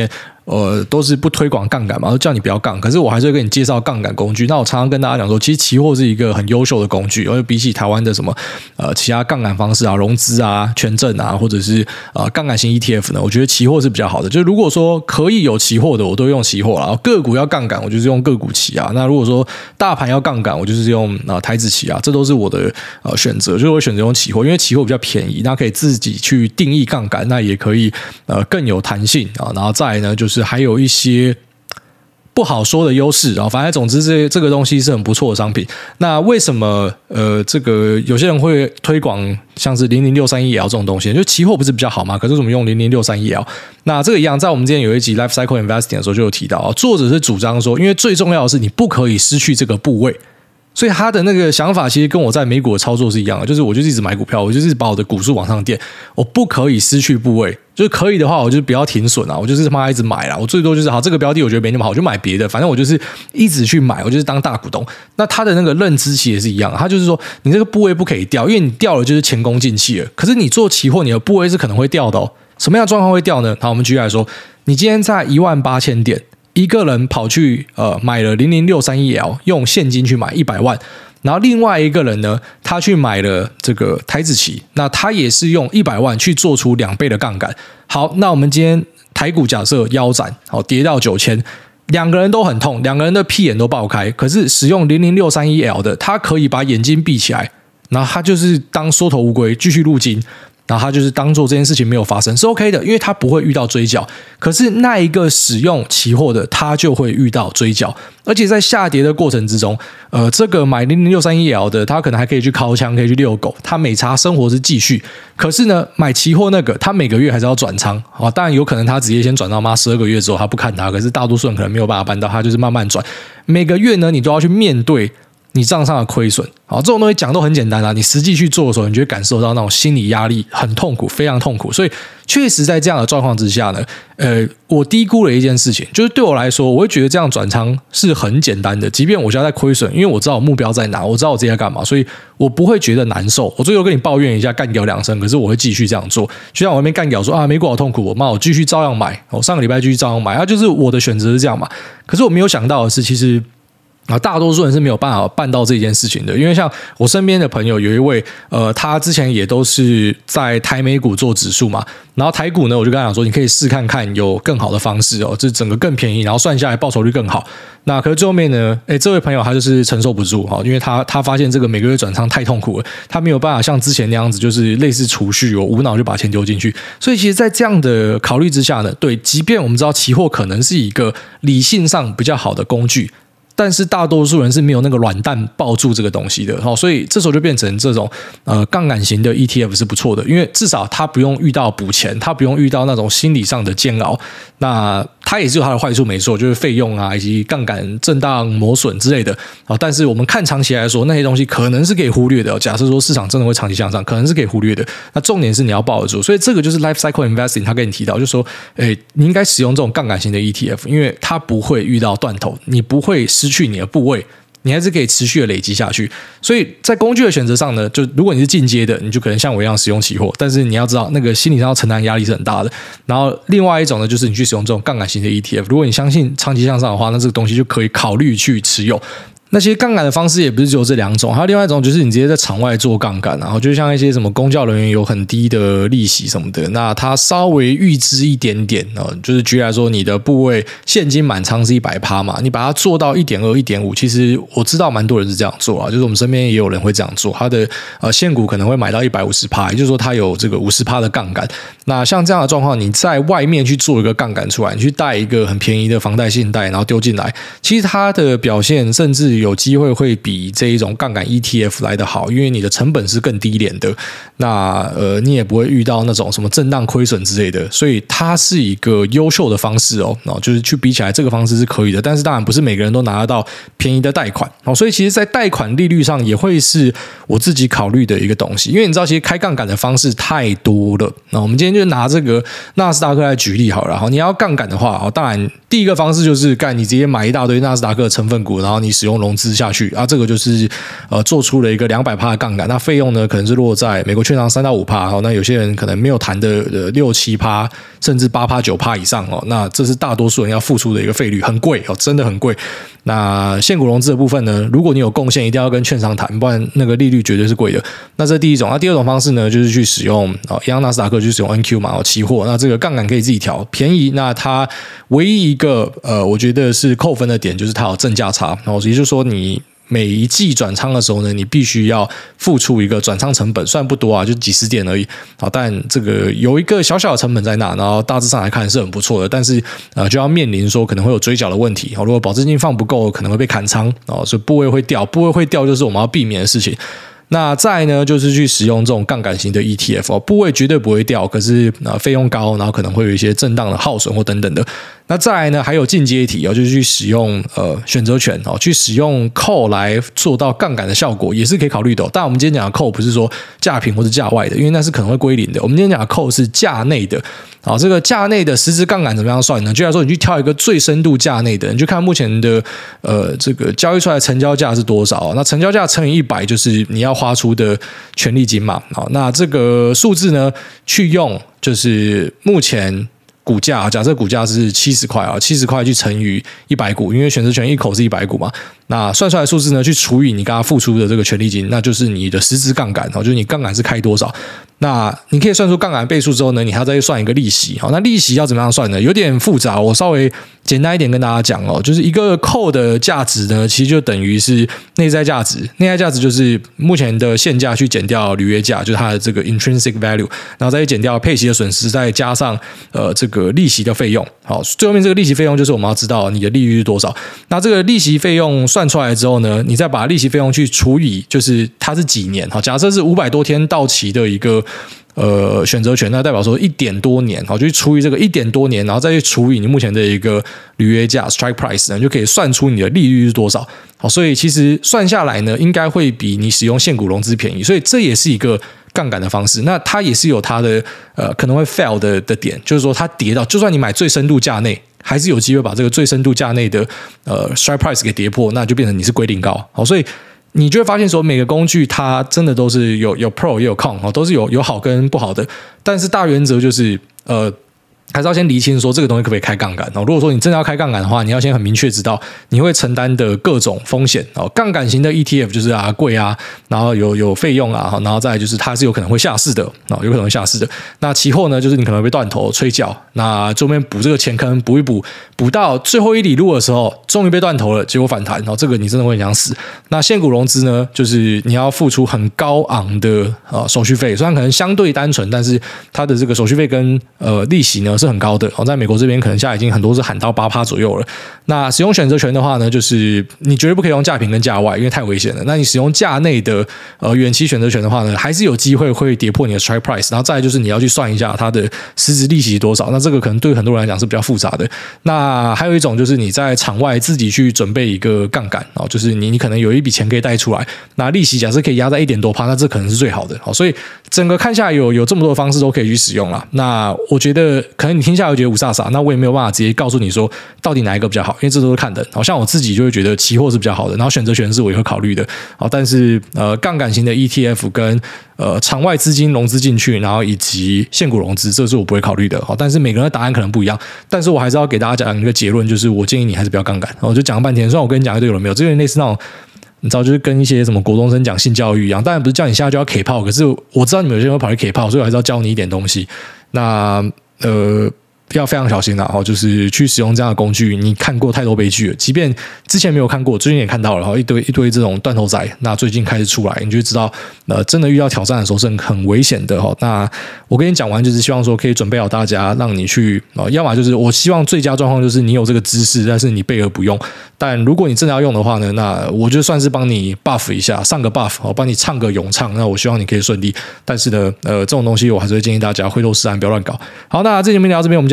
A: 呃都是不推广杠杆嘛，都叫你不要杠，可是我还是会跟你介绍杠杆工具。那我常常跟大家讲说，其实期货是一个很优秀的工具，因为比起台湾的什么呃其他杠杆方式啊、融资啊、权证啊，或者是呃杠杆型 E T F 呢，我觉得期货是比较好的。就如果说可以有期货的，我都用期货啦。个股要杠杆，我就是用个股期啊。那如果说大盘要杠杆，我就是用呃台指期啊，这都是我的呃选择，就是我选择用期货，因为期货比较便宜，那可以自己去定义杠杆，那也可以呃更有弹性啊。然后再来呢，就是还有一些不好说的优势啊，反正总之这这个东西是很不错的商品。那为什么呃这个有些人会推广像是零零六三 E L 这种东西？就期货不是比较好吗？可是我们用零零六三 E L， 那这个一样，在我们之前有一集 Life Cycle Investing 的时候就有提到，作者是主张说，因为最重要的是你不可以失去这个部位。所以他的那个想法其实跟我在美股的操作是一样的，就是我就一直买股票，我就是把我的股数往上垫，我不可以失去部位，就是可以的话，我就不要停损啊，我就是他妈一直买啦，我最多就是好这个标的我觉得没那么好，我就买别的，反正我就是一直去买，我就是当大股东。那他的那个认知其实也是一样，他就是说你这个部位不可以掉，因为你掉了就是前功尽弃了。可是你做期货，你的部位是可能会掉的哦。什么样的状况会掉呢？好，我们举例来说，你今天在一万八千点，一个人跑去呃买了零零六三 E L， 用现金去买一百万。然后另外一个人呢，他去买了这个台指期，那他也是用一百万去做出两倍的杠杆。好，那我们今天台股假设腰斩，好跌到九千，两个人都很痛，两个人的屁眼都爆开。可是使用零零六三 E L 的，他可以把眼睛闭起来，然后他就是当缩头乌龟继续入金。然后他就是当做这件事情没有发生是 OK 的，因为他不会遇到追缴。可是那一个使用期货的，他就会遇到追缴，而且在下跌的过程之中，呃，这个买零零六三 E L 的，他可能还可以去尻枪，可以去遛狗，他每查生活是继续。可是呢，买期货那个，他每个月还是要转仓啊，当然有可能他直接先转到妈十二个月之后他不看他，可是大多数人可能没有办法办到，他就是慢慢转。每个月呢，你都要去面对你账上的亏损。好，这种东西讲都很简单啊，你实际去做的时候，你就会感受到那种心理压力，很痛苦，非常痛苦。所以确实在这样的状况之下呢，呃，我低估了一件事情，就是对我来说，我会觉得这样转仓是很简单的，即便我现在在亏损，因为我知道我目标在哪，我知道我自己在干嘛，所以我不会觉得难受。我最后跟你抱怨一下，干掉两声，可是我会继续这样做。就像我那边干掉说啊，美股好痛苦，我妈我继续照样买，我上个礼拜继续照样买，啊，就是我的选择是这样嘛。可是我没有想到的是，其实。啊，大多数人是没有办法办到这件事情的，因为像我身边的朋友有一位，呃，他之前也都是在台美股做指数嘛，然后台股呢，我就跟他讲说，你可以试看看有更好的方式哦，这整个更便宜，然后算下来报酬率更好。那可是最后面呢，哎，这位朋友他就是承受不住哈，因为他他发现这个每个月转仓太痛苦了，他没有办法像之前那样子，就是类似储蓄，我无脑就把钱丢进去。所以其实，在这样的考虑之下呢，对，即便我们知道期货可能是一个理性上比较好的工具。但是大多数人是没有那个软蛋抱住这个东西的，所以这时候就变成这种呃杠杆型的 E T F 是不错的，因为至少它不用遇到补钱，它不用遇到那种心理上的煎熬。那它也是有它的坏处没错，就是费用啊以及杠杆震荡磨损之类的。但是我们看长期来说，那些东西可能是可以忽略的。假设说市场真的会长期向上，可能是可以忽略的。那重点是你要抱得住，所以这个就是 Life Cycle Investing 他跟你提到，就是说，诶，你应该使用这种杠杆型的 E T F， 因为它不会遇到断头，你不会失去你的部位。你还是可以持续的累积下去，所以在工具的选择上呢，就如果你是进阶的，你就可能像我一样使用期货，但是你要知道那个心理上要承担压力是很大的。然后另外一种呢，就是你去使用这种杠杆型的 E T F， 如果你相信长期向上的话，那这个东西就可以考虑去持有。那其实杠杆的方式也不是只有这两种，还有另外一种就是你直接在场外做杠杆，然后就像一些什么公教人员有很低的利息什么的，那他稍微预支一点点，就是举例来说，你的部位现金满仓是 百分之百 嘛，你把它做到 一点二、一点五， 其实我知道蛮多人是这样做啊，就是我们身边也有人会这样做，他的呃现股可能会买到 百分之一百五十， 也就是说他有这个 百分之五十 的杠杆。那像这样的状况，你在外面去做一个杠杆出来，你去贷一个很便宜的房贷信贷，然后丢进来，其实它的表现甚至有机会会比这一种杠杆 E T F 来得好，因为你的成本是更低廉的，那呃你也不会遇到那种什么震荡亏损之类的，所以它是一个优秀的方式哦，就是去比起来这个方式是可以的，但是当然不是每个人都拿得到便宜的贷款哦，所以其实在贷款利率上也会是我自己考虑的一个东西，因为你知道其实开杠杆的方式太多了，那我们今天就拿这个纳斯达克来举例好了，你要杠杆的话，当然第一个方式就是干你直接买一大堆纳斯达克的成分股，然后你使用融融资下去啊，这个就是呃做出了一个两百趴的杠杆，那费用呢可能是落在美国券商三到五趴，哦，那有些人可能没有谈的呃六七趴，甚至八趴九趴以上哦，那这是大多数人要付出的一个费率，很贵哦，真的很贵。那现股融资的部分呢，如果你有贡献，一定要跟券商谈，不然那个利率绝对是贵的。那这是第一种。那第二种方式呢，就是去使用哦，一样纳斯达克去使用 N Q 嘛，哦，期货。那这个杠杆可以自己调，便宜。那它唯一一个呃，我觉得是扣分的点，就是它有正价差。然后也就是说你每一季转仓的时候呢，你必须要付出一个转仓成本，虽然不多啊，就几十点而已，好，但这个有一个小小的成本在那，然后大致上来看是很不错的，但是呃就要面临说可能会有追缴的问题，如果保证金放不够，可能会被砍仓，哦，所以部位会掉，部位会掉就是我们要避免的事情。那再来呢，就是去使用这种杠杆型的 E T F 哦，部位绝对不会掉，可是呃费用高，然后可能会有一些震荡的耗损或等等的。那再来呢，还有进阶题哦，就是去使用呃选择权哦，去使用 call 来做到杠杆的效果，也是可以考虑的哦。但我们今天讲的 call 不是说价平或是价外的，因为那是可能会归零的。我们今天讲的 call 是价内的。好，这个价内的实质杠杆怎么样算呢？就来说，你去挑一个最深度价内的，你就看目前的呃这个交易出来的成交价是多少，那成交价乘以一百就是你要花出的权利金嘛。好，那这个数字呢，去用就是目前股价，假设股价是七十块啊，七十块去乘以一百股，因为选择权一口是一百股嘛，那算出来的数字呢，去除以你刚刚付出的这个权利金，那就是你的实质杠杆，就是你杠杆是开多少。那你可以算出杠杆倍数之后呢，你还要再算一个利息。好，那利息要怎么样算呢？有点复杂，我稍微简单一点跟大家讲哦，就是一个扣的价值呢，其实就等于是内在价值，内在价值就是目前的现价去减掉履约价，就是它的这个 intrinsic value， 然后再减掉配息的损失，再加上呃这个利息的费用。好，最后面这个利息费用就是我们要知道你的利率是多少。那这个利息费用算出来之后呢，你再把利息费用去除以，就是它是几年。好，假设是五百多天到期的一个呃选择权，那代表说一点多年，好，就去除以这个一点多年，然后再去除以你目前的一个履约价 strike price 呢，就可以算出你的利率是多少。好，所以其实算下来呢，应该会比你使用现股融资便宜，所以这也是一个杠杆的方式。那它也是有它的呃可能会 fail 的的点，就是说它跌到，就算你买最深度价内，还是有机会把这个最深度价内的呃 strike price 给跌破，那就变成你是归零高。好，所以你就会发现说，每个工具它真的都是有有 pro 也有 con， 都是有有好跟不好的，但是大原则就是呃。还是要先厘清说这个东西可不可以开杠杆。如果说你真的要开杠杆的话，你要先很明确知道你会承担的各种风险。杠杆型的 E T F 就是啊贵啊，然后有有费用啊，然后再来就是它是有可能会下市的，有可能会下市的。那期货呢，就是你可能会被断头催缴，那中间补这个钱坑补一补，补到最后一里路的时候，终于被断头了，结果反弹，然后这个你真的会很想死。那现股融资呢，就是你要付出很高昂的呃手续费，虽然可能相对单纯，但是它的这个手续费跟呃利息呢是很高的。在美国这边可能现在已经很多是喊到 百分之八 左右了。那使用选择权的话呢，就是你绝对不可以用价平跟价外，因为太危险了。那你使用价内的呃远期选择权的话呢，还是有机会会跌破你的 strike price。然后再来就是你要去算一下它的实质利息多少，那这个可能对很多人来讲是比较复杂的。那还有一种就是你在场外自己去准备一个杠杆，就是你你可能有一笔钱可以贷出来，那利息假设可以压在一点多趴，那这可能是最好的。所以整个看下来有有这么多的方式都可以去使用啦。那我觉得可能你听下来觉得五煞煞，那我也没有办法直接告诉你说到底哪一个比较好，因为这都是看的。好像我自己就会觉得期货是比较好的，然后选择权是我也会考虑的。好，但是呃杠杆型的 E T F 跟呃场外资金融资进去，然后以及现股融资，这是我不会考虑的。好，但是每个人的答案可能不一样，但是我还是要给大家讲一个结论，就是我建议你还是不要杠杆。我就讲了半天，虽然我跟你讲一堆有人没有，这个类似那种。你知道，就是跟一些什么国中生讲性教育一样，当然不是叫你现在就要 K 炮，可是我知道你们有些人会跑去 K 炮，所以我还是要教你一点东西。那呃。要非常小心啦，就是去使用这样的工具，你看过太多悲剧了，即便之前没有看过，最近也看到了，一堆一堆这种断头仔，那最近开始出来，你就知道呃，真的遇到挑战的时候是很危险的。那我跟你讲完，就是希望说可以准备好大家，让你去要么就是我希望最佳状况就是你有这个知识，但是你备而不用，但如果你真的要用的话呢，那我就算是帮你 buff 一下，上个 buff， 帮你唱个咏唱，那我希望你可以顺利。但是呢呃，这种东西我还是会建议大家灰头是岸，不要乱搞。好，那这节目聊到这边，我们就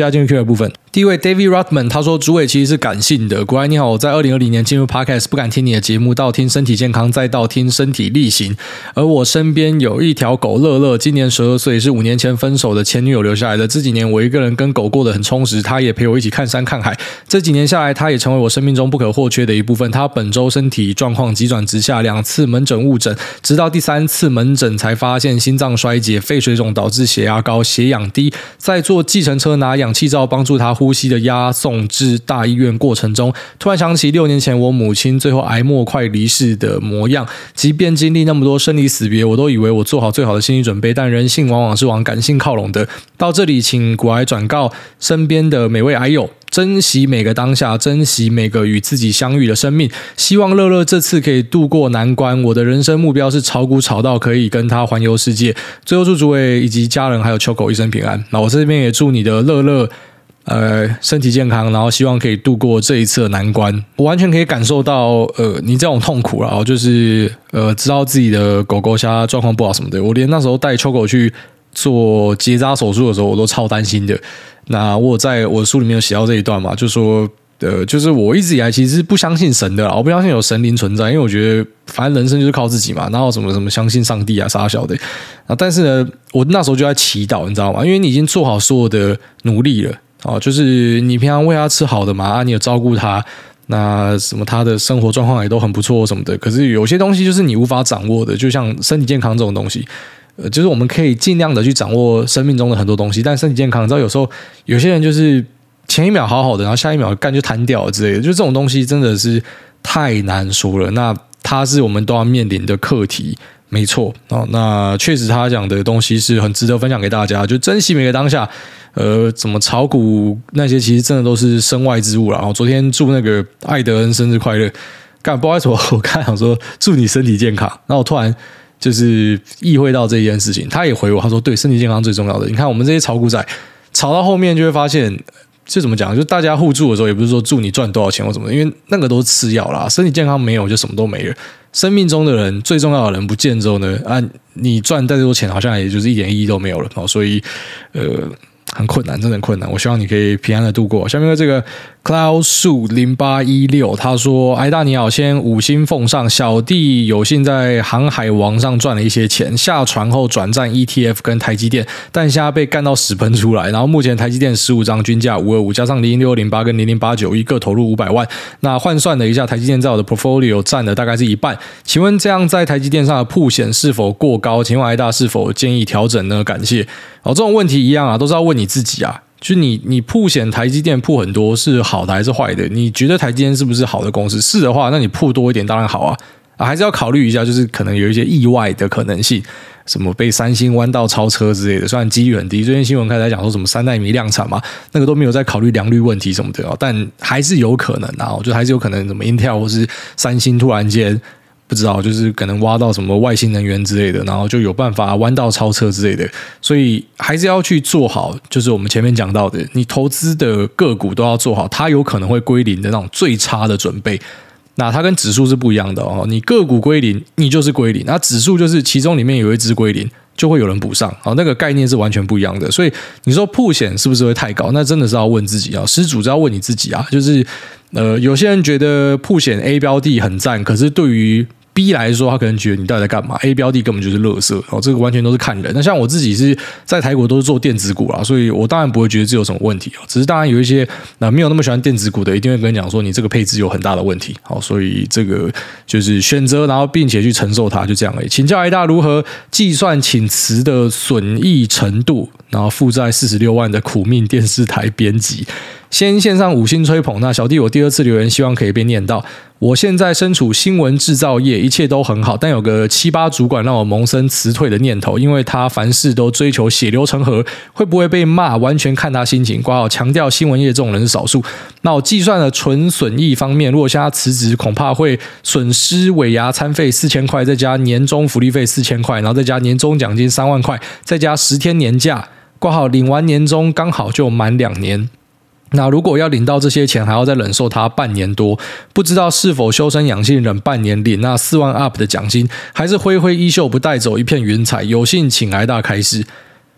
A: 下进入 Q and A 部分。第一位 David Rodman 他说主委其实是感性的，果然你好，我在二零二零年进入 Podcast 不敢听你的节目，到听身体健康，再到听身体力行，而我身边有一条狗乐乐，今年十二岁，是五年前分手的前女友留下来的，这几年我一个人跟狗过得很充实，他也陪我一起看山看海，这几年下来他也成为我生命中不可或缺的一部分。他本周身体状况急转直下，两次门诊误诊，直到第三次门诊才发现心脏衰竭、肺水肿导致血压高、血氧低，在坐计程车拿氧气罩帮助他呼吸的押送至大医院过程中，突然想起六年前我母亲最后癌末快离世的模样，即便经历那么多生离死别，我都以为我做好最好的心理准备，但人性往往是往感性靠拢的。到这里请股癌转告身边的每位癌友，珍惜每个当下，珍惜每个与自己相遇的生命，希望乐乐这次可以度过难关。我的人生目标是炒股炒到可以跟他环游世界。最后祝诸位以及家人还有秋狗一生平安。那我这边也祝你的乐乐呃，身体健康，然后希望可以度过这一次的难关。我完全可以感受到，呃，你这种痛苦啦，就是呃，知道自己的狗狗虾状况不好什么的。我连那时候带秋狗去做结扎手术的时候，我都超担心的。那我在我的书里面有写到这一段嘛，就说，呃，就是我一直以来其实是不相信神的啦，我不相信有神灵存在，因为我觉得反正人生就是靠自己嘛，哪有什么什么相信上帝啊啥小的。啊，但是呢，我那时候就在祈祷，你知道吗？因为你已经做好所有的努力了。哦，就是你平常喂他吃好的嘛，啊，你有照顾他，那什么他的生活状况也都很不错什么的。可是有些东西就是你无法掌握的，就像身体健康这种东西，呃，就是我们可以尽量的去掌握生命中的很多东西，但身体健康，你知道有时候有些人就是前一秒好好的，然后下一秒干就瘫掉了之类的，就这种东西真的是太难说了。那它是我们都要面临的课题。没错，哦，那确实他讲的东西是很值得分享给大家，就珍惜每个当下。呃，怎么炒股那些其实真的都是身外之物啦。然后昨天祝那个艾德恩生日快乐，干不好意思，我我刚想说祝你身体健康，然后我突然就是意会到这件事情，他也回我，他说对，身体健康最重要的。你看我们这些炒股仔炒到后面就会发现，这怎么讲？就大家互助的时候，也不是说祝你赚多少钱或什么，因为那个都是次要啦，身体健康没有就什么都没了。生命中的人最重要的人不见之后呢，啊，你赚再多钱好像也就是一点意义都没有了。所以呃。很困难，真的很困难。我希望你可以平安的度过。下面的这个 Cloud 树零八一六，他说：“挨大你好，先五星奉上。小弟有幸在航海王上赚了一些钱，下船后转战 E T F 跟台积电，但现在被干到屎喷出来。然后目前台积电十五张均价五二五，加上零零六二零八跟零零八九一各投入五百万。那换算了一下，台积电在我的 portfolio 占了大概是一半。请问这样在台积电上的曝险是否过高？请问挨大是否建议调整呢？感谢。”哦，这种问题一样啊，都是要问你自己啊。就你你曝险台积电曝很多是好的还是坏的？你觉得台积电是不是好的公司？是的话，那你曝多一点当然好啊。啊，还是要考虑一下，就是可能有一些意外的可能性，什么被三星弯道超车之类的，虽然几率很低。最近新闻开始在讲说什么三奈米量产嘛，那个都没有在考虑良率问题什么的，但还是有可能啊。我觉得还是有可能，什么 Intel 或是三星突然间。不知道，就是可能挖到什么外星能源之类的，然后就有办法弯道超车之类的，所以还是要去做好，就是我们前面讲到的，你投资的个股都要做好，它有可能会归零的那种最差的准备。那它跟指数是不一样的哦，你个股归零，你就是归零，那指数就是其中里面有一只归零，就会有人补上，好，那个概念是完全不一样的。所以你说曝险是不是会太高？那真的是要问自己啊，施主只要问你自己啊，就是呃，有些人觉得曝险 A 标的很赞，可是对于B 来说，他可能觉得你到底在干嘛 ？A 标的根本就是垃圾哦，这个完全都是看人。那像我自己是在台股都是做电子股啦，所以我当然不会觉得这有什么问题哦。只是当然有一些那没有那么喜欢电子股的，一定会跟你讲说你这个配置有很大的问题。好，所以这个就是选择，然后并且去承受它，就这样而已。请教挨大如何计算请辞的损益程度，然后负债四十六万的苦命电视台编辑。先线上五星吹捧，那小弟我第二次留言，希望可以被念到。我现在身处新闻制造业，一切都很好，但有个七八主管让我萌生辞退的念头，因为他凡事都追求血流成河，会不会被骂完全看他心情。挂号强调新闻业这种人是少数。那我计算了纯损益方面，如果现在辞职，恐怕会损失尾牙餐费四千块，再加年终福利费四千块，然后再加年终奖金三万块，再加十天年假。挂号领完年终刚好就满两年。那如果要领到这些钱，还要再忍受它半年多，不知道是否修身养性忍半年领那四万 up 的奖金，还是挥挥衣袖不带走一片云彩？有幸请挨大开示。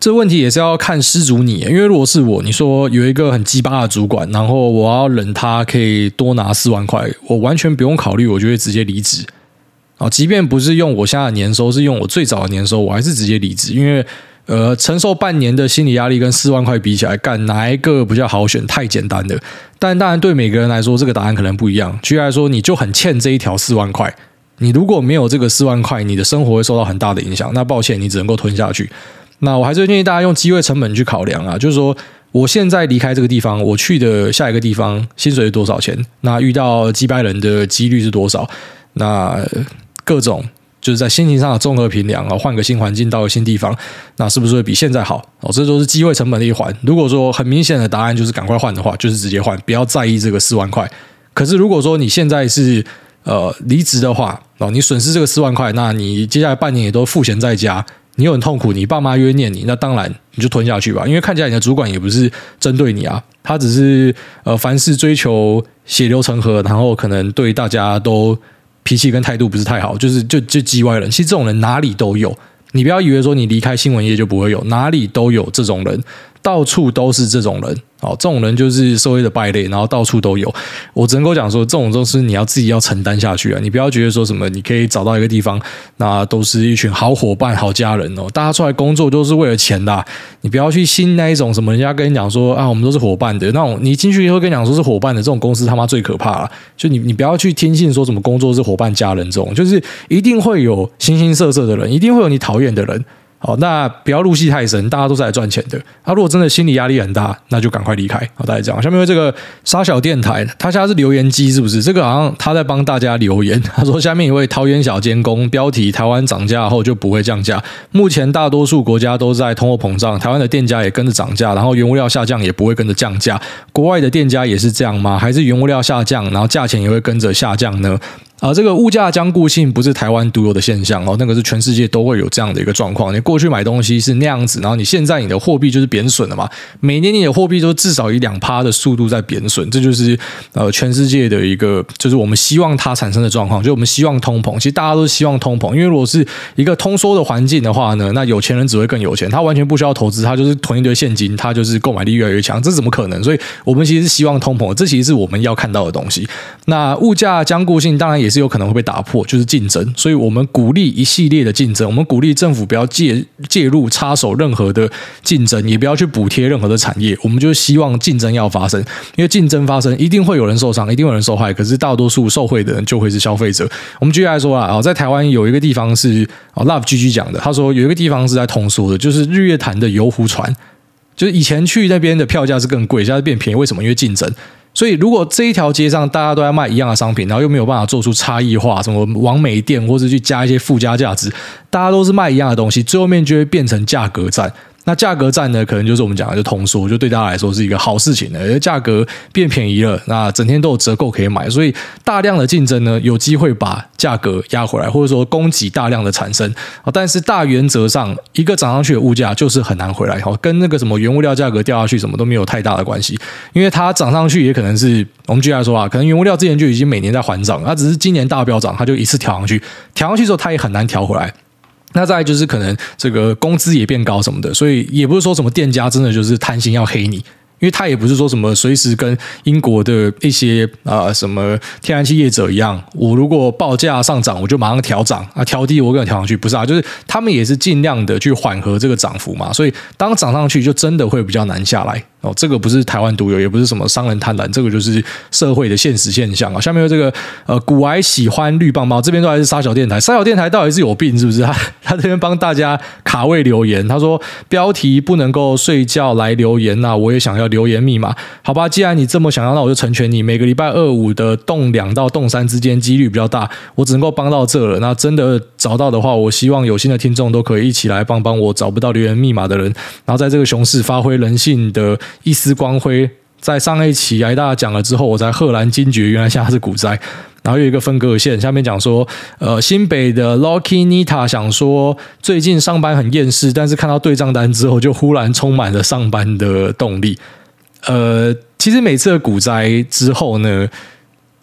A: 这问题也是要看失主你，因为如果是我，你说有一个很鸡巴的主管，然后我要忍他可以多拿四万块，我完全不用考虑，我就会直接离职。哦，即便不是用我现在的年收，是用我最早的年收，我还是直接离职，因为呃，承受半年的心理压力跟四万块比起来，干哪一个比较好选？太简单了。但当然对每个人来说，这个答案可能不一样。举例来说，你就很欠这一条四万块，你如果没有这个四万块，你的生活会受到很大的影响。那抱歉，你只能够吞下去。那我还是建议大家用机会成本去考量啊，就是说我现在离开这个地方，我去的下一个地方薪水是多少钱？那遇到击败人的几率是多少？那各种就是在心情上的综合评量啊，换个新环境，到个新地方，那是不是会比现在好？哦，这都是机会成本的一环。如果说很明显的答案就是赶快换的话，就是直接换，不要在意这个四万块。可是如果说你现在是呃离职的话，哦，你损失这个四万块，那你接下来半年也都赋闲在家。你又很痛苦，你爸妈约念你，那当然你就吞下去吧。因为看起来你的主管也不是针对你啊，他只是呃凡事追求血流成河，然后可能对大家都脾气跟态度不是太好，就是就就叽歪人。其实这种人哪里都有，你不要以为说你离开新闻业就不会有，哪里都有这种人，到处都是这种人。好，这种人就是社会的败类，然后到处都有。我只能够讲说，这种都是你要自己要承担下去啊！你不要觉得说什么你可以找到一个地方，那都是一群好伙伴、好家人哦。大家出来工作都是为了钱的啊，你不要去信那一种什么人家跟你讲说啊，我们都是伙伴的那种。你进去以后跟你讲说是伙伴的这种公司，他妈最可怕了。就你你不要去听信说什么工作是伙伴、家人这种，就是一定会有形形色色的人，一定会有你讨厌的人。好，那不要入戏太深，大家都是来赚钱的。啊，如果真的心理压力很大，那就赶快离开。好，大家讲。下面这个沙小电台，他现在是留言机是不是？这个好像他在帮大家留言。他说下面一位桃园小监工，标题：台湾涨价后就不会降价。目前大多数国家都在通货膨胀，台湾的店家也跟着涨价，然后原物料下降也不会跟着降价。国外的店家也是这样吗？还是原物料下降，然后价钱也会跟着下降呢？啊，这个物价僵固性不是台湾独有的现象哦，那个是全世界都会有这样的一个状况。你过去买东西是那样子，然后你现在你的货币就是贬损了嘛，每年你的货币都至少以 百分之二 的速度在贬损，这就是呃全世界的一个，就是我们希望它产生的状况，就我们希望通膨，其实大家都希望通膨，因为如果是一个通缩的环境的话呢，那有钱人只会更有钱，他完全不需要投资，他就是囤一堆现金，他就是购买力越来越强，这怎么可能？所以我们其实是希望通膨，这其实是我们要看到的东西。那物价僵固性当然也是有可能会被打破，就是竞争，所以我们鼓励一系列的竞争，我们鼓励政府不要介介入插手任何的竞争，也不要去补贴任何的产业，我们就希望竞争要发生，因为竞争发生一定会有人受伤，一定会有人受害，可是大多数受惠的人就会是消费者。我们举例来说啊，在台湾有一个地方是 Love G G 讲的，他说有一个地方是在通缩的，就是日月潭的游湖船，就是以前去那边的票价是更贵，现在变便宜，为什么？因为竞争。所以如果这一条街上大家都在卖一样的商品，然后又没有办法做出差异化，什么网美店或者去加一些附加价值，大家都是卖一样的东西，最后面就会变成价格战。那价格战呢，可能就是我们讲的就通缩，就对大家来说是一个好事情的，价格变便宜了，那整天都有折扣可以买，所以大量的竞争呢，有机会把价格压回来，或者说供给大量的产生。但是大原则上，一个涨上去的物价就是很难回来，跟那个什么原物料价格掉下去什么都没有太大的关系，因为它涨上去也可能是我们举例来说啊，可能原物料之前就已经每年在还涨，它只是今年大飙涨，它就一次调上去，调上去之后它也很难调回来。那再来就是可能这个工资也变高什么的，所以也不是说什么店家真的就是贪心要黑你，因为他也不是说什么随时跟英国的一些啊、呃、什么天然气业者一样，我如果报价上涨我就马上调涨啊，调低我跟调上去，不是啊，就是他们也是尽量的去缓和这个涨幅嘛，所以当涨上去就真的会比较难下来。哦，这个不是台湾独有，也不是什么商人贪婪，这个就是社会的现实现象啊。下面有这个呃，古癌喜欢绿棒棒，这边都还是沙小电台，沙小电台到底是有病是不是？他他这边帮大家卡位留言，他说标题不能够睡觉来留言，那我也想要留言密码，好吧？既然你这么想要，那我就成全你。每个礼拜二五的动两到动三之间几率比较大，我只能够帮到这了。那真的找到的话，我希望有心的听众都可以一起来帮帮我找不到留言密码的人，然后在这个熊市发挥人性的一丝光辉。在上一期挨大讲了之后，我才赫然惊觉原来现在是股灾。然后有一个分割线，下面讲说，呃，新北的 Lucky Nita 想说，最近上班很厌世，但是看到对账单之后，就忽然充满了上班的动力。呃，其实每次的股灾之后呢，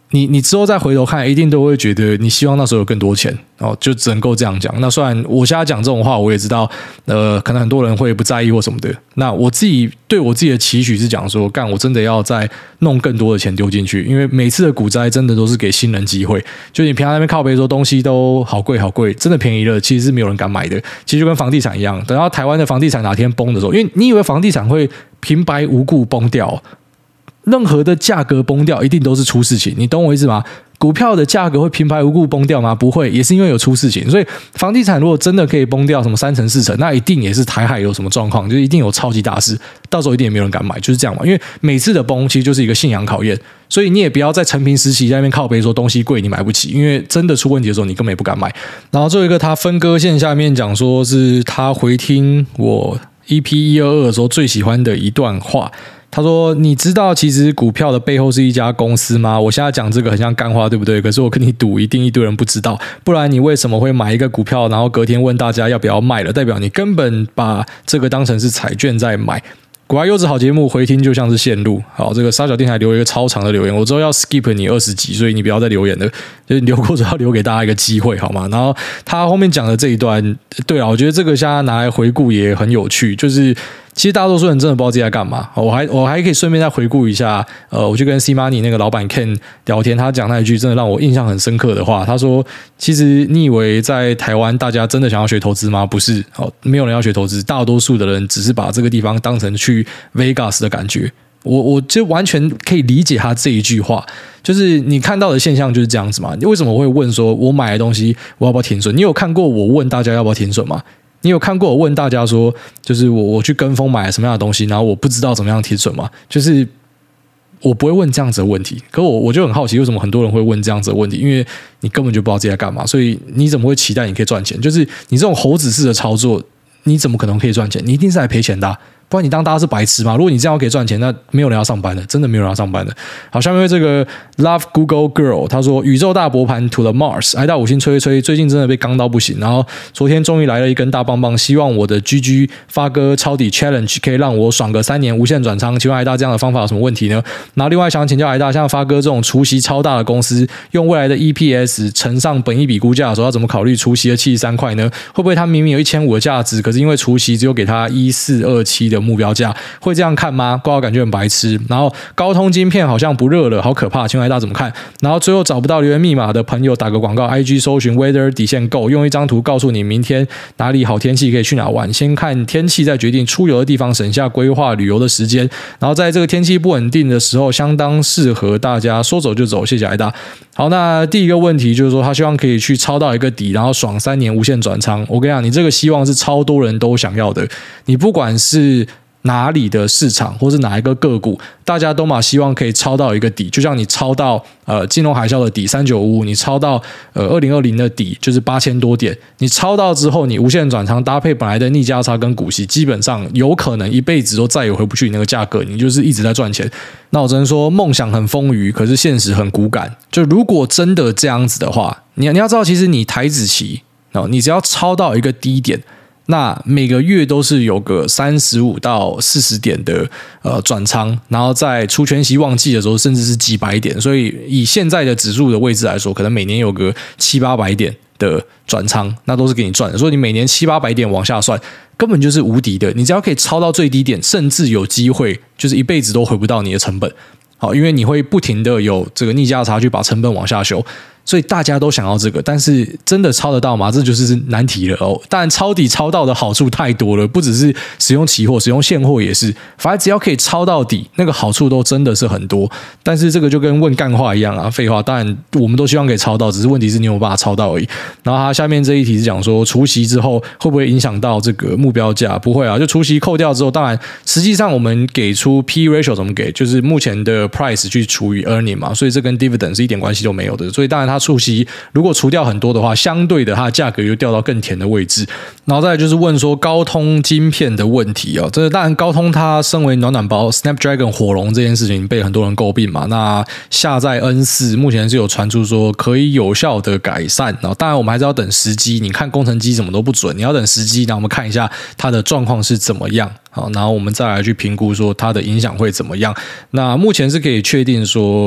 A: 你你之后再回头看，一定都会觉得你希望那时候有更多钱哦，就只能够这样讲。那虽然我现在讲这种话，我也知道，呃，可能很多人会不在意或什么的。那我自己对我自己的期许是讲说，干，我真的要再弄更多的钱丢进去，因为每次的股灾真的都是给新人机会。就你平常那边靠北说东西都好贵好贵，真的便宜了，其实是没有人敢买的。其实就跟房地产一样，等到台湾的房地产哪天崩的时候，因为你以为房地产会平白无故崩掉？任何的价格崩掉，一定都是出事情，你懂我意思吗？股票的价格会平白无故崩掉吗？不会，也是因为有出事情。所以房地产如果真的可以崩掉什么三成四成，那一定也是台海有什么状况，就一定有超级大事，到时候一定也没有人敢买，就是这样嘛。因为每次的崩其实就是一个信仰考验，所以你也不要在成平时期在那边靠北说东西贵你买不起，因为真的出问题的时候你根本也不敢买。然后最后一个他分割线下面讲说是他回听我 E P 一二二 的时候最喜欢的一段话。他说：“你知道其实股票的背后是一家公司吗？我现在讲这个很像干话，对不对？可是我跟你赌，一定一堆人不知道，不然你为什么会买一个股票，然后隔天问大家要不要卖了？代表你根本把这个当成是彩券在买。”国外优质好节目回听就像是线路。好，这个沙小电台留一个超长的留言，我之后要 skip 你二十集，所以你不要再留言了，就是留过之后要留给大家一个机会，好吗？然后他后面讲的这一段，对啊，我觉得这个现在拿来回顾也很有趣，就是其实大多数人真的不知道自己在干嘛。我还我还可以顺便再回顾一下，呃，我去跟 C Money 那个老板 Ken 聊天，他讲那一句真的让我印象很深刻的话。他说：“其实你以为在台湾大家真的想要学投资吗？不是，哦，没有人要学投资，大多数的人只是把这个地方当成去 Vegas 的感觉。”我我就完全可以理解他这一句话，就是你看到的现象就是这样子嘛。你为什么会问说我买的东西我要不要停损？你有看过我问大家要不要停损吗？你有看过我问大家说，就是我我去跟风买了什么样的东西，然后我不知道怎么样停损吗？就是我不会问这样子的问题，可我我就很好奇，为什么很多人会问这样子的问题？因为你根本就不知道自己在干嘛，所以你怎么会期待你可以赚钱？就是你这种猴子式的操作，你怎么可能可以赚钱？你一定是来赔钱的啊，不然你当大家是白痴吗？如果你这样可以赚钱，那没有人要上班的，真的没有人要上班的。好，下面这个 Love Google Girl 他说宇宙大驳盘 to the Mars， 挨到五星吹吹，最近真的被刚到不行。然后昨天终于来了一根大棒棒，希望我的 G G 发哥抄底 Challenge 可以让我爽个三年无限转仓。请问挨大这样的方法有什么问题呢？然后另外想请教挨大，像发哥这种除息超大的公司，用未来的 E P S 乘上本益比估价的时候，要怎么考虑除息的七十三块呢？会不会他明明有一千五的价值，可是因为除息只有给他一四二七的目标价？会这样看吗？挂号感觉很白痴。然后高通晶片好像不热了，好可怕，请问大家怎么看？然后最后找不到留言密码的朋友打个广告 ，I G 搜寻 weather 底线 go， 用一张图告诉你明天哪里好天气可以去哪玩。先看天气再决定出游的地方，省下规划旅游的时间。然后在这个天气不稳定的时候，相当适合大家说走就走。谢谢艾大。好，那第一个问题就是说，他希望可以去抄到一个底，然后爽三年无限转仓。我跟你讲，你这个希望是超多人都想要的。你不管是哪里的市场或是哪一个个股，大家都嘛希望可以抄到一个底，就像你抄到呃金融海啸的底三九五五，你抄到呃二零二零的底就是八千多点，你抄到之后，你无限转仓搭配本来的逆价差跟股息，基本上有可能一辈子都再也回不去你那个价格，你就是一直在赚钱。那我只能说梦想很丰腴，可是现实很骨感。就如果真的这样子的话，你你要知道，其实你台指期，你只要抄到一个低点，那每个月都是有个三十五到四十点的呃转仓，然后在除权息旺季的时候，甚至是几百点。所以以现在的指数的位置来说，可能每年有个七八百点的转仓，那都是给你赚的。所以你每年七八百点往下算，根本就是无敌的。你只要可以抄到最低点，甚至有机会就是一辈子都回不到你的成本。好，因为你会不停的有这个逆价差去把成本往下修。所以大家都想要这个，但是真的抄得到吗？这就是难题了哦。当然抄底抄到的好处太多了，不只是使用期货，使用现货也是。反正只要可以抄到底，那个好处都真的是很多。但是这个就跟问干话一样啊，废话。当然我们都希望可以抄到，只是问题是你有没有办法抄到而已。然后他下面这一题是讲说，除息之后会不会影响到这个目标价？不会啊，就除息扣掉之后，当然实际上我们给出 P E ratio 怎么给，就是目前的 price 去除以 earning 嘛，所以这跟 dividend 是一点关系都没有的。所以当然它除息如果除掉很多的话，相对的它的价格又掉到更甜的位置。然后再来就是问说高通晶片的问题哦，这当然高通它身为暖暖包 Snapdragon 火龙这件事情被很多人诟病嘛，那下载 N 四 目前是有传出说可以有效的改善，然后当然我们还是要等时机，你看工程机什么都不准，你要等时机，那我们看一下它的状况是怎么样。好，然后我们再来去评估说它的影响会怎么样。那目前是可以确定说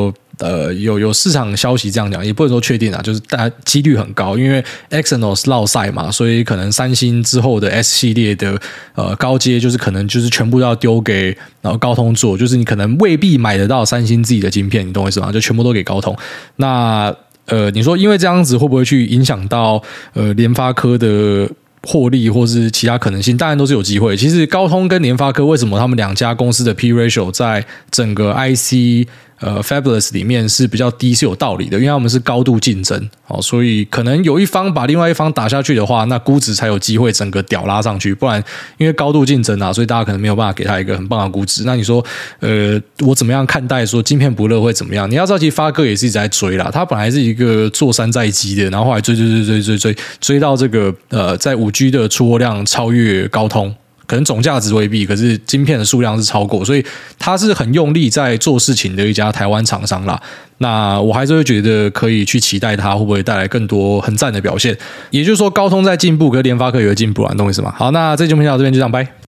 A: 呃有有市场消息这样讲，也不能说确定啊，就是大家几率很高，因为 Exynos 落赛嘛，所以可能三星之后的 S 系列的呃高阶就是可能就是全部都要丢给然后高通做，就是你可能未必买得到三星自己的晶片，你懂我意思吗？就全部都给高通。那呃，你说因为这样子会不会去影响到呃联发科的获利或是其他可能性？当然都是有机会。其实高通跟联发科为什么他们两家公司的 P ratio 在整个 I C呃 Fabless 里面是比较低是有道理的，因为他们是高度竞争，哦，所以可能有一方把另外一方打下去的话，那估值才有机会整个屌拉上去。不然因为高度竞争啊，所以大家可能没有办法给他一个很棒的估值。那你说呃我怎么样看待说晶片不热会怎么样？你要知道其实发哥也是一直在追啦，他本来是一个坐山在基的，然后后来追追追追追追追到这个呃在 五 G 的出货量超越高通，可能总价值未必，可是晶片的数量是超过，所以他是很用力在做事情的一家台湾厂商啦。那我还是会觉得可以去期待它会不会带来更多很赞的表现。也就是说，高通在进步，可是联发科也会进步啊，你懂我意思吗？好，那这期节目到这边就这样，拜。